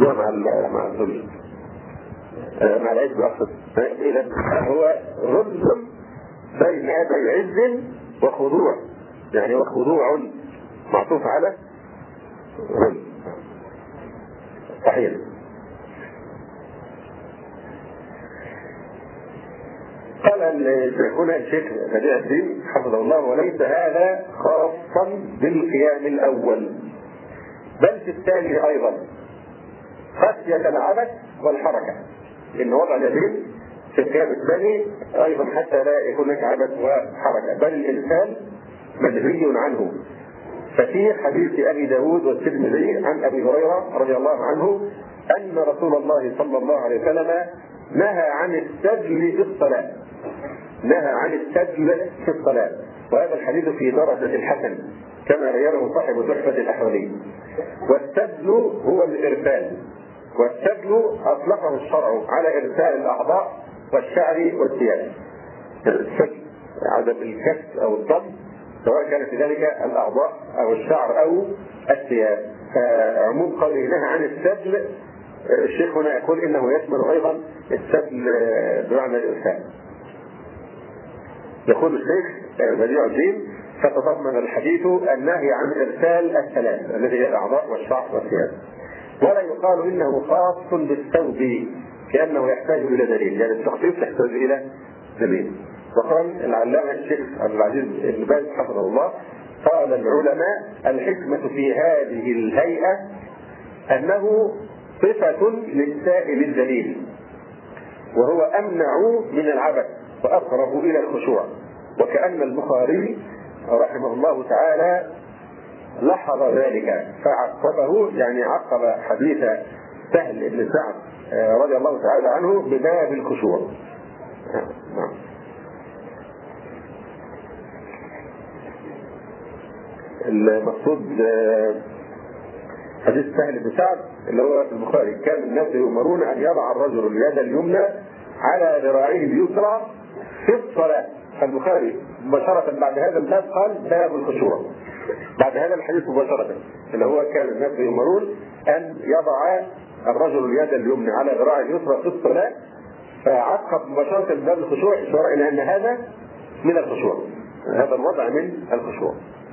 مع الذل، مع العز أقصد. إذا هو ذل بين يدي عز وخضوع، يعني وخضوع معطوف على ذل. صحيح. قال هنا الشيخ بديع الدين حفظه الله: وليس هذا خاصا بالقيام الأول بل في الثاني أيضا، خشية العبث والحركة، إن وضع اليدين في القيام الثاني أيضا حتى لا يكون هناك عبث وحركة، بل الإنسان منهي عنه. ففي حديث أبي داود والترمذي عن أبي هريرة رضي الله عنه أن رسول الله صلى الله عليه وسلم نهى عن السجل في الصلاة، نهى عن السجل في الصلاة، وهذا الحديث في درجة الحسن كما بينه صاحب تحفة الأحوالي. والسجل هو الإرسال، والسجل أطلقه الشرع على إرسال الأعضاء والشعر والثياب. السجل هذا بالكسر أو الضم، سواء كانت ذلك الأعضاء أو الشعر أو الثياب. فعموم قوله نهى عن السجل، الشيخ هنا يقول إنه يشمل أيضا السجل بمعنى الإرسال. يقول الشيخ بديع الدين: فتضمن الحديث النهي عن إرسال الثلاث الذي هي الأعضاء والشعر والثياب، ولا يقال إنه خاص بالثوب كأنه يحتاج إلى دليل، يعني التخصيص يحتاج إلى دليل. وقال العلامة الشيخ عبد العزيز بن باز حفظه الله: قال العلماء: الحكمة في هذه الهيئة أنه صفة للسائل الذليل، وهو أمنع من العبث وأقرب إلى الخشوع. وكأن البخاري رحمه الله تعالى لاحظ ذلك فعقبه، يعني عقب حديث سهل بن سعد رضي الله تعالى عنه بباب الخشوع. المقصود حديث سهل بن سعد اللي هو في البخاري: كان الناس يؤمرون أن يضع الرجل اليد اليمنى على ذراعيه اليسرى في الصلاة. فالبخاري مباشرة بعد هذا الباب قال باب الخشوع، بعد هذا الحديث مباشرة اللي هو كان الناس يؤمرون أن يضع الرجل اليد اليمنى على ذراعه اليسرى في الصلاة، فعقب مباشرة باب الخشوع إشارة إلى أن هذا من الخشوع، هذا الوضع من الخشوع.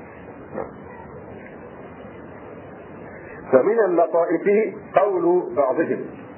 فمن اللطائف قول بعضهم،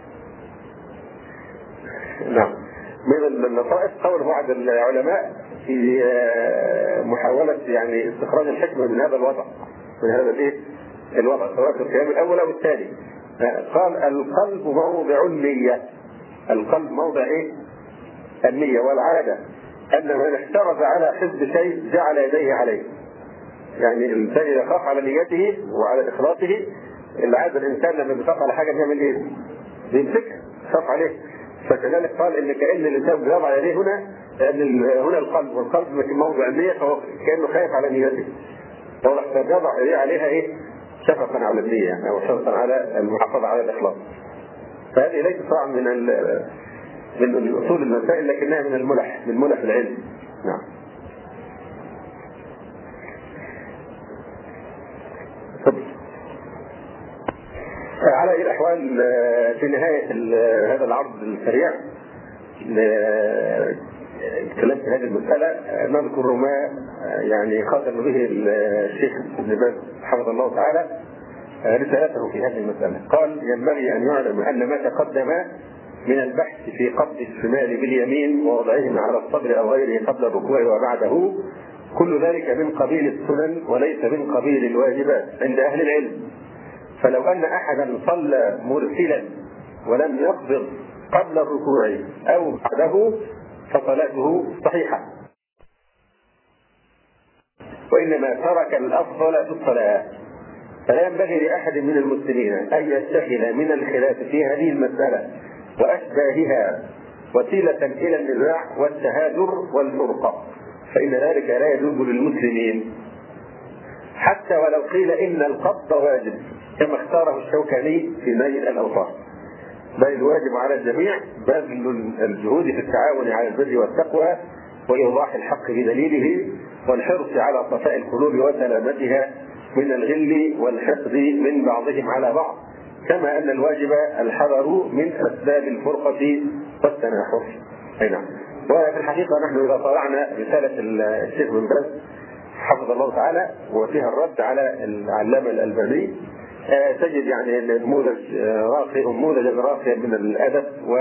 نعم، من اللطائف قول بعض العلماء في محاولة يعني استخراج الحكمة من هذا الوضع، من هذا الوضع سواء في القيام الأول أو الثاني. قال: القلب موضع النية. القلب موضع النية، والعادة أن من احترز على حفظ شيء جعل يديه عليه. يعني الإنسان إذا خاف على نيته وعلى إخلاصه، العادة الإنسان لما بيخاف على حاجة بيعمل بيمسكها، خاف عليه. فكذلك قال إن كأن الإنسان بيضع يديه هنا، لأن هنا القلب، والقلب موضع النية، فهو كأنه خايف على نيته، فهو يضع يديه عليها شفقا على النية أو شفقا على المحافظة على الإخلاص. فهذه ليست طبعا من أصول المسائل، لكنها من ملح العلم. نعم. على أي الأحوال في نهاية هذا العرض السريع الكلام في هذه المسألة نذكر ما يعني ختم به الشيخ ابن باز حفظه الله تعالى رسالته في هذه المسألة. قال: ينبغي أن يعلم أن ما تقدم من البحث في قبض الشمال باليمين ووضعهما على الصدر أو غيره قبل الركوع وبعده كل ذلك من قبيل السنن وليس من قبيل الواجبات عند أهل العلم. فلو أن أحدا صلى مرسلا ولم يقبض قبل الركوع أو بعده فصلاته صحيحة، وإنما ترك الأفضل في الصلاة. فلا ينبغي لأحد من المسلمين أن يتخذ من الخلاف في هذه المسألة وأشباهها وسيلة إلى النزاع والتهاجر والفرقة، فإن ذلك لا يجوز للمسلمين، حتى ولو قيل إن القبض واجب كما اختاره الشوكاني في نيل الأوطار. بل الواجب على الجميع بذل الجهود في التعاون على البر والتقوى وإيضاح الحق بدليله والحرص على صفاء القلوب وسلامتها من الغل والحقد من بعضهم على بعض، كما أن الواجب الحذر من أسباب الفرقة والتناحر. أي نعم. وفي الحقيقة نحن إذا طالعنا رسالة الشيخ بن باز حفظه الله تعالى وفيها الرد على العلامة الألباني تجد يعني نموذج راقي من الأدب و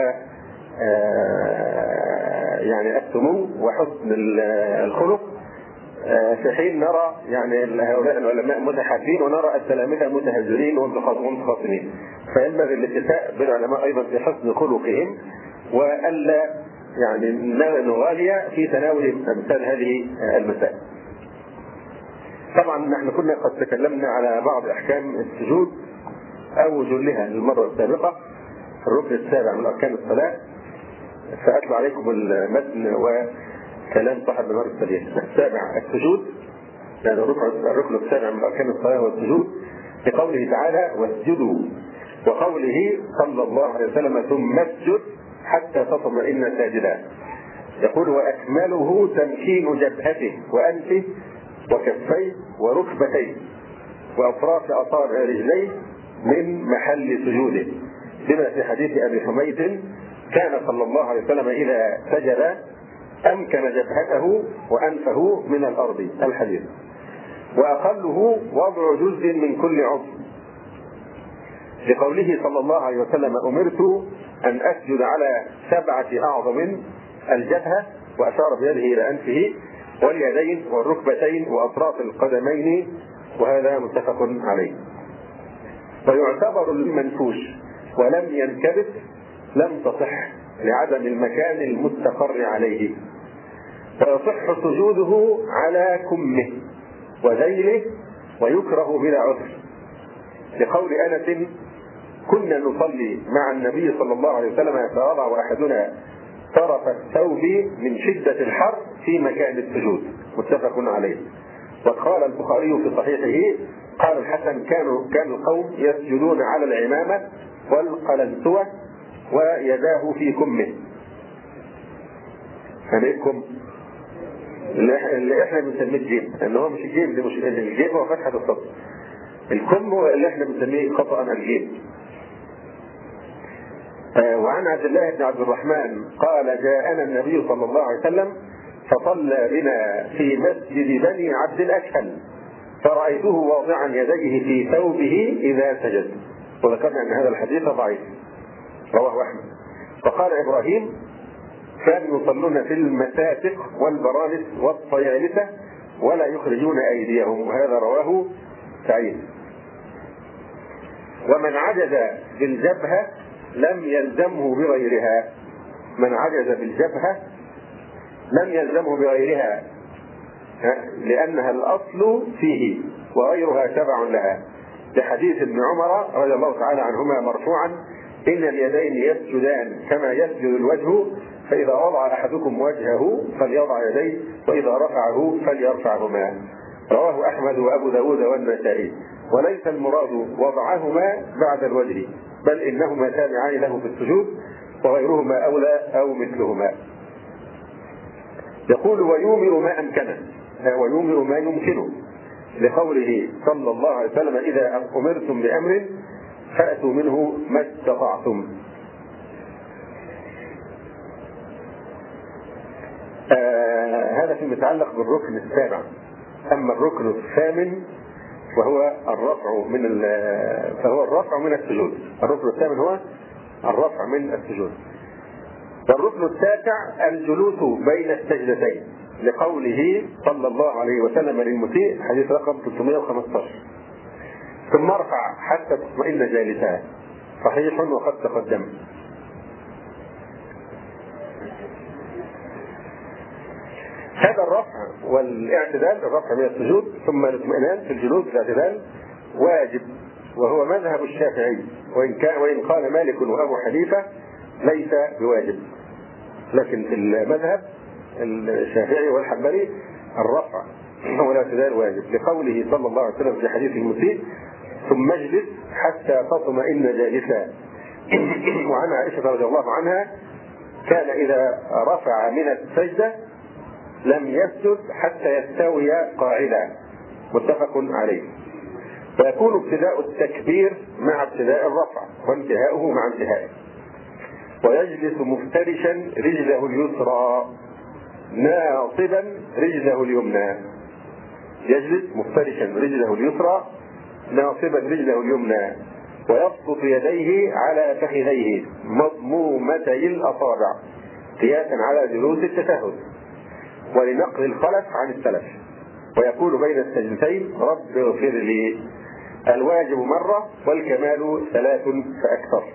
يعني السمو وحسن الخلق، في حين نرى يعني هؤلاء العلماء متحابين ونرى التلامذة متهجرين ومتخاصمين. فينبغي الاتفاق بالعلماء أيضا في حسن خلقهم وألا يعني نغالي في تناول أمثال هذه المسائل. طبعا نحن كنا قد تكلمنا على بعض أحكام السجود أو جلها المرة السابقة، الركن السابع من أركان الصلاة، سأتلو عليكم المتن وكلام صاحب منار السبيل. السابع السجود، يعني الركن السابع من أركان الصلاة والسجود، لقوله تعالى واسجدوا، وقوله صلى الله عليه وسلم ثم اسجد حتى تطمئن ساجدا. يقول وأكمله تمكين جبهته وأنفه وكفيه وركبتيه وأطراف أصابع رجليه من محل سجوده، بما في حديث أبي حميد كان صلى الله عليه وسلم إذا سجد أمكن جبهته وأنفه من الأرض، الحديث. وأقله وضع جزء من كل عضو، لقوله صلى الله عليه وسلم أمرت أن أسجد على 7 أعظم الجبهة، وأشار بيده إلى أنفه واليدين والركبتين وأطراف القدمين، وهذا متفق عليه. ويعتبر المنفوش ولم ينكبت لم تصح لعدم المكان المستقر عليه، فيصح سجوده على كمه وذيله ويكره بلا عذر، لقول أنس كنا نصلي مع النبي صلى الله عليه وسلم فوضع أحدنا طرف الثوب من شدة الحر في مكان السجود، متفق عليه. وقال البخاري في صحيحه قال الحسن كان القوم يسجدون على العمامة والقلنسوة ويداه في كمه. هنيكم اللي احنا بنسميه الجيب، ان هو مش الجيب، الجيب هو فتحة الصدر، الكم هو اللي احنا بنسميه خطأ الجيب. وعن عبد الله بن عبد الرحمن قال جاءنا النبي صلى الله عليه وسلم فصلى بنا في مسجد بني عبد الأكهل فرأيته واضعا يديه في ثوبه إذا سجد، وذكرنا أن هذا الحديث ضعيف رواه أحمد. وقال إبراهيم كانوا يصلون في المساتق والبرانس والطيالسة ولا يخرجون أيديهم، وهذا رواه سعيد. ومن عجز بالجبهة لم يلزمه بغيرها، من عجز بالجبهة لم يلزمه بغيرها لأنها الأصل فيه وغيرها تبع لها، لحديث ابن عمر رضي الله تعالى عنهما مرفوعا إن اليدين يسجدان كما يسجد الوجه، فإذا وضع أحدكم وجهه فليضع يديه وإذا رفعه فليرفعهما، رواه أحمد وأبو داود والنسائي. وليس المراد وضعهما بعد الوجه، بل إنهما تابعان له في السجود وغيرهما أولى أو مثلهما. يقول ويومر ما أمكنه ويومر ما يمكنه، لقوله صلى الله عليه وسلم إذا أمرتم بأمر فأتوا منه ما استطعتم. هذا فيما يتعلق بالركن السابع. أما الركن الثامن وهو الرفع من السجود. الركن الثامن هو الرفع من السجود. والركن التاسع الجلوس بين السجدتين، لقوله صلى الله عليه وسلم للمسيء حديث رقم 315 ثم ارفع حتى تطمئن جالسا، صحيح وقد تقدم. هذا الرفع والاعتدال، الرفع من السجود ثم الاطمئنان في الجلوس الاعتدال واجب، وهو مذهب الشافعي، وإن قال مالك وأبو حنيفة ليس بواجب، لكن في المذهب الشافعي والحنبلي الرفع والاعتدال واجب، لقوله صلى الله عليه وسلم في حديث المسيء ثم اجلس حتى تطمئن جالسا. وعن عائشة رضي الله عنها كان إذا رفع من السجدة لم يسجد حتى يستوي قاعدا، متفق عليه. ويكون ابتداء التكبير مع ابتداء الرفع وانتهاؤه مع انتهائه. ويجلس مفترشا رجله اليسرى ناصبا رجله اليمنى. يجلس مفترشا رجله اليسرى ناصبا رجله اليمنى، ويبسط يديه على فخذيه مضمومتي الأصابع قياسا على جلوس التشهد، ولنقل الخلف عن السلف. ويقول بين السجدتين رب اغفر لي. الواجب مرة والكمال 3 فأكثر.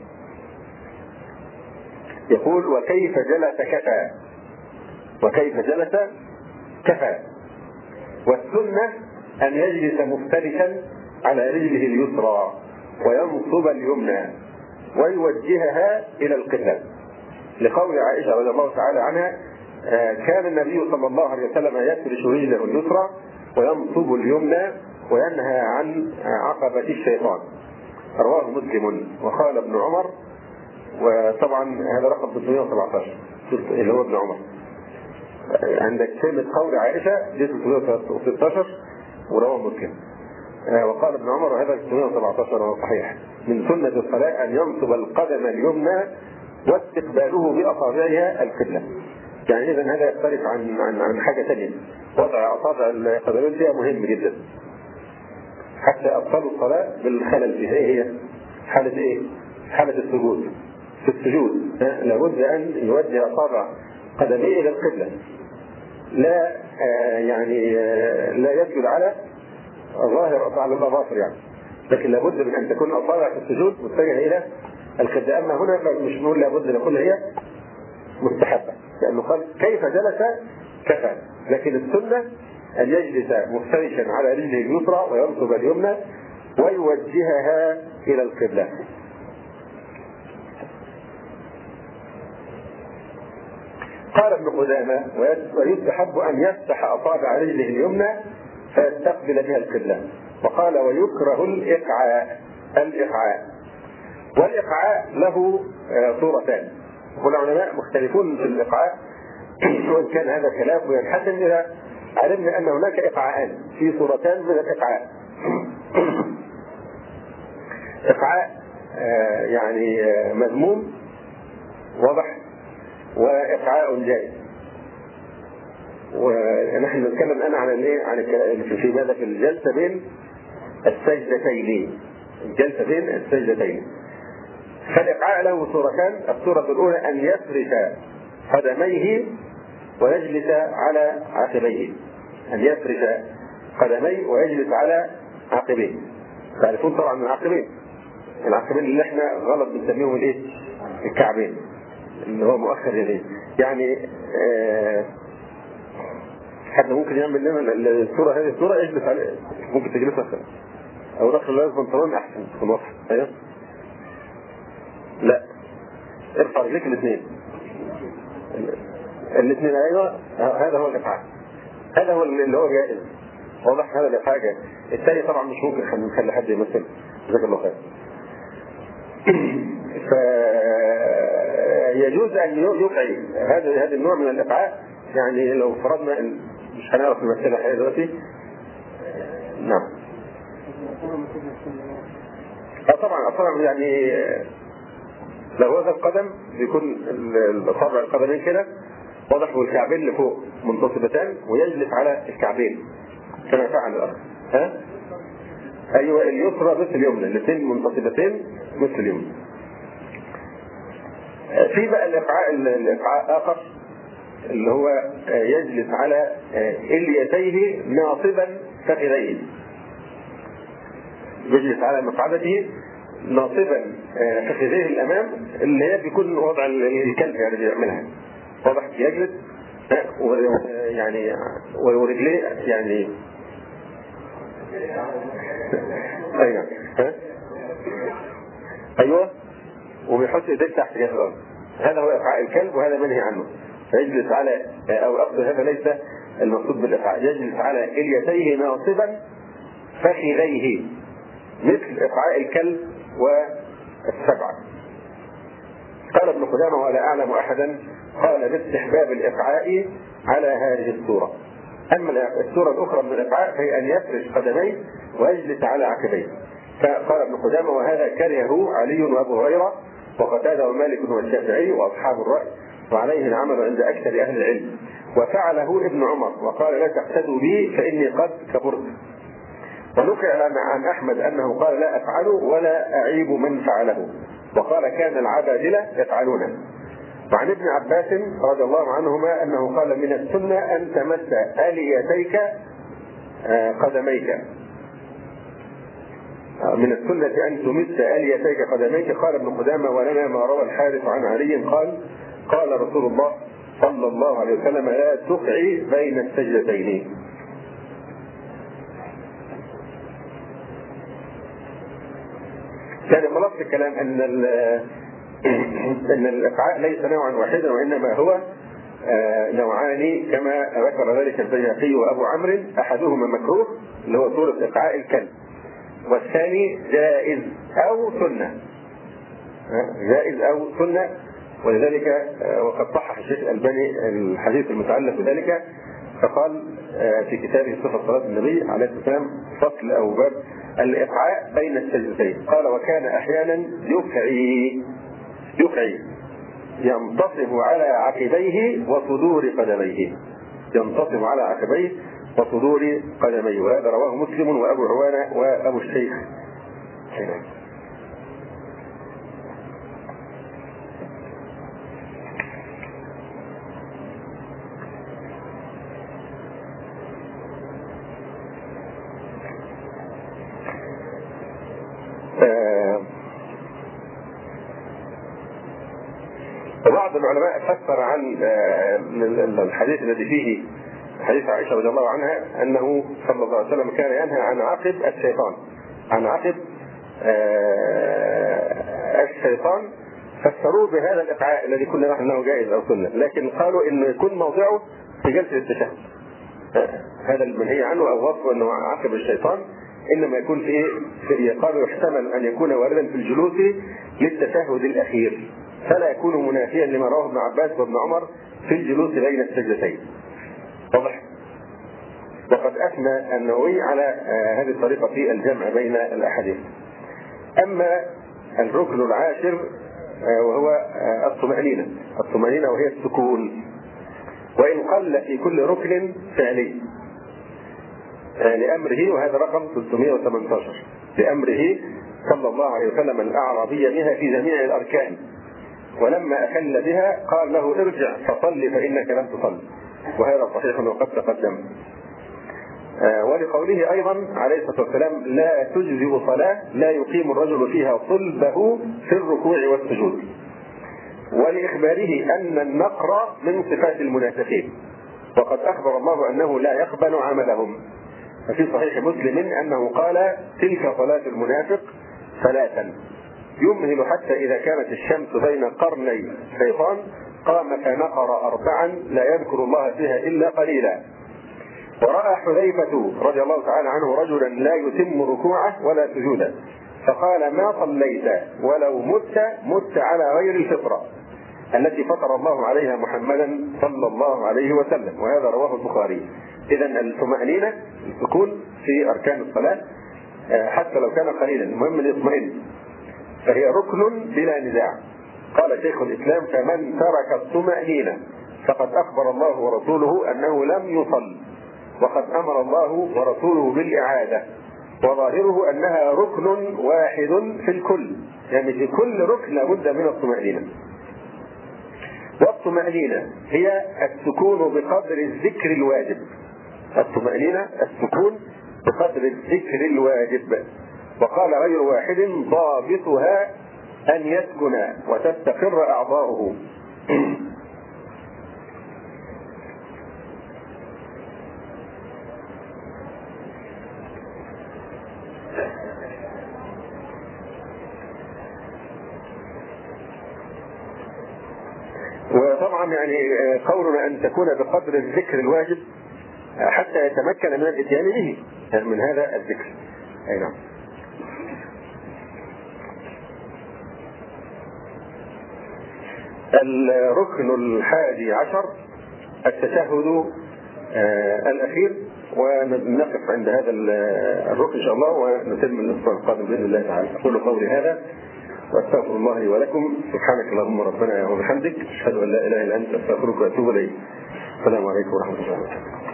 يقول وكيف جلس كفى. وكيف جلس كفى. والسنة أن يجلس مفترشا على رجله اليسرى وينصب اليمنى ويوجهها إلى القبلة، لقول عائشة رضي الله تعالى عنها كان النبي صلى الله عليه وسلم يفرش رجله اليسرى وينصب اليمنى وينهى عن عقبة الشيطان. رواه مسلم. وقال ابن عمر، وطبعا هذا رقم 317 اللي هو ابن عمر. عندك كلمة قول عائشة دي 316 ورواه مسلم. وقال ابن عمر وهذا 317 وهو صحيح. من سنة الصلاة أن ينصب القدم اليمنى واستقباله بأصابعها القبلة. يعني إذا هذا يختلف عن حاجة ثانية. وضع أصابع القدمين فيها مهم جدا حتى أبطلوا الصلاة بالخلل فيها. إيه هي؟ حالة إيه؟ حالة السجود. في السجود لابد أن يوجه أصابع قدميه إلى القبلة، لا لا يسجد على ظاهر على الأظافر يعني، لكن لابد من أن تكون أصابع في السجود متجهة إلى القبلة. أما هنا مش نقول لابد، نقول هي مستحبة، لأنه قال كيف جلس كفى. لكن السنة أن يجلس مفترشا على رجله اليسرى وينصب اليمنى ويوجهها إلى القبلة. قال ابن قدامة ويستحب أن يفتح أصابع رجله اليمنى فيستقبل بها القبلة. وقال ويكره الإقعاء. والإقعاء له صورتان، والعلماء مختلفون في الإقعاء، وإن كان هذا خلاف وينحسن إذا علمنا أن هناك إقعاءان في صورتان من الإقعاء. إقعاء يعني مذموم واضح، وإقعاء جائز. ونحن نتكلم الآن عن الايه، عن في ماذا، في الجلسة بين السجدتين. الجلسة بين السجدتين. فالإقعاء له صورتان. الصورة الأولى أن يفرش قدميه ويجلس على عقبيه. أن يفرش قدميه ويجلس على عقبيه. تعرفون طبعا العقبين اللي احنا غلط بنسميهم الايه؟ الكعبين، اللي هو مؤخر يديه. يعني حد ممكن يعمل لنا الصورة هذه الصورة يجلس على، ممكن تجلس أكثر أو داخل لابس بنطلون أحسن في الوصف. أيوه لا، ارفع رجليك الاثنين. أيوه هذا هو الإقعاء، هذا هو اللي هو جائز واضح. هذا اللي حاجة. الثاني طبعا مش ممكن نخلي حد يمثل. جزاك الله خير. فيجوز أن يقعي هذا النوع من الإقعاء. يعني لو فرضنا إن مش هنعرف نمثلها حاجة دلوقتي. نعم. طبعا يعني لو هذا القدم بيكون الأصابع القدمين كده واضح، والكعبين اللي فوق منتصبتان ويجلس على الكعبين كما فعل الأخ. أيوة اليسرى مثل اليمنى، الاثنين منتصبتين مثل اليمنى. في بقى الإقعاء آخر اللي هو يجلس على إليتيه ناصبا فخذيه. يجلس على مقعدته ناصبا فخذيه الأمام، اللي هي بيكون وضع الكلب يعني بيعملها واضح. يجلس يعني ورجليه يعني ايوه وبيحط ايديه تحت جهاز الارض. هذا هو إقعاء الكلب، وهذا منهي عنه. فيجلس على، او اقصد هذا ليس المقصود بالإقعاء. يجلس على اليتيه ناصبا فخذيه مثل إقعاء الكلب والسبع. قال ابن قدامة ولا أعلم أحدا قال باستحباب الإقعاء على هذه الصورة. أما الصورة الأخرى من الإقعاء فهي أن يفرش قدميه ويجلس على عقبيه. فقال ابن قدامة وهذا كرهه علي وأبو هريرة وقتادة ومالك والشافعي وأصحاب الرأي، وعليه العمل عند أكثر أهل العلم، وفعله ابن عمر وقال لا تقتدوا بي فإني قد كبرت. ونقل عن أحمد أنه قال لا أفعله ولا أعيب من فعله، وقال كان العبادلة يفعلونه. وعن ابن عباس رضي الله عنهما أنه قال من السنة أن تمس آليتيك قدميك، من السنة أن تمس آليتيك قدميك. قال ابن قدامة ولنا ما روى الحارث عن علي قال قال رسول الله صلى الله عليه وسلم لا تقعي بين السجدتين. كان خلاص الكلام أن الإقعاء ليس نوعا واحدا وإنما هو نوعان كما ذكر ذلك البيهقي وأبو عمرو، أحدهما مكروه اللي هو صورة إقعاء الكلب، والثاني جائز أو سنة، جائز أو سنة. ولذلك وقد صحح الشيخ الألباني الحديث المتعلق بذلك فقال في كتابه صفة صلاة النبي عليه السلام فصل أو باب الإقعاء بين السجدتين، قال وكان أحيانا يقعي ينتصب على عقبيه وصدور قدميه، ينتصب على عقبيه وصدور قدميه، وهذا رواه مسلم وأبو عوانة وأبو الشيخ. بعض العلماء فسر عن الحديث الذي فيه حديث عائشة رضي الله عنها أنه صلى الله عليه وسلم كان ينهى عن عقب الشيطان، عن عقب الشيطان، فسروه بهذا الإقعاء الذي كنا نحن أنه جائز أو سنة، لكن قالوا إنه يكون موضعه في جلسة التشهد، هذا المنهي عنه أو وصفه أنه عقب الشيطان إنما يكون في قالوا يحتمل أن يكون واردا في الجلوس للتشهد الأخير، فلا يكون منافيا لما رواه ابن عباس وابن عمر في الجلوس بين السجدتين. واضح؟ وقد أثنى النووي على هذه الطريقة في الجمع بين الأحاديث. أما الركن العاشر وهو الطمأنينة وهي السكون، وإن قل في كل ركن فعلي لأمره، وهذا رقم 318 لأمره صلى الله عليه وسلم الأعرابي بها في جميع الأركان، ولما أخل بها قال له ارجع فصل فإنك لم تصل، وهذا صحيح وقد تقدم. ولقوله أيضا عليه الصلاة والسلام لا تجزئ صلاة لا يقيم الرجل فيها صلبه في الركوع والسجود، ولإخباره أن النقر من صفات المنافقين، وقد أخبر الله أنه لا يقبل عملهم، ففي صحيح مسلم أنه قال تلك صلاة المنافق ثلاثا يمهل حتى إذا كانت الشمس بين قرني الشيطان قام فنقر أربعا لا يذكر الله فيها إلا قليلا. ورأى حذيفة رضي الله تعالى عنه رجلا لا يتم ركوعه ولا سجوده فقال ما صليت ولو مت على غير الفطرة التي فطر الله عليها محمدا صلى الله عليه وسلم، وهذا رواه البخاري. إذن الطمأنينة تكون في أركان الصلاة حتى لو كان قليلا، المهم أن يطمئن، فهي ركن بلا نزاع. قال شيخ الإسلام فمن ترك الطمأنينة فقد أخبر الله ورسوله أنه لم يصل، وقد أمر الله ورسوله بالإعادة، وظاهره أنها ركن واحد في الكل، يعني في كل ركن لابد من الطمأنينة. والطمأنينة هي السكون بقدر الذكر الواجب، الطمأنينة السكون بقدر الذكر الواجب. وقال غير واحد ضابطها أن يسكن وتستقر أعضاؤه. وطبعا يعني قولنا أن تكون بقدر الذكر الواجب حتى يتمكن من الاتيان به من هذا الذكر. أي نعم. الركن 11 التشهد الأخير، ونقف عند هذا الركن إن شاء الله، ونتم الأسبوع القادم بإذن الله تعالى. أقول قولي هذا وأستغفر الله لي ولكم. سبحانك اللهم ربنا وبحمدك، أشهد أن لا إله إلا أنت، أستغفرك وأتوب إليك. السلام عليكم ورحمة الله وبركاته.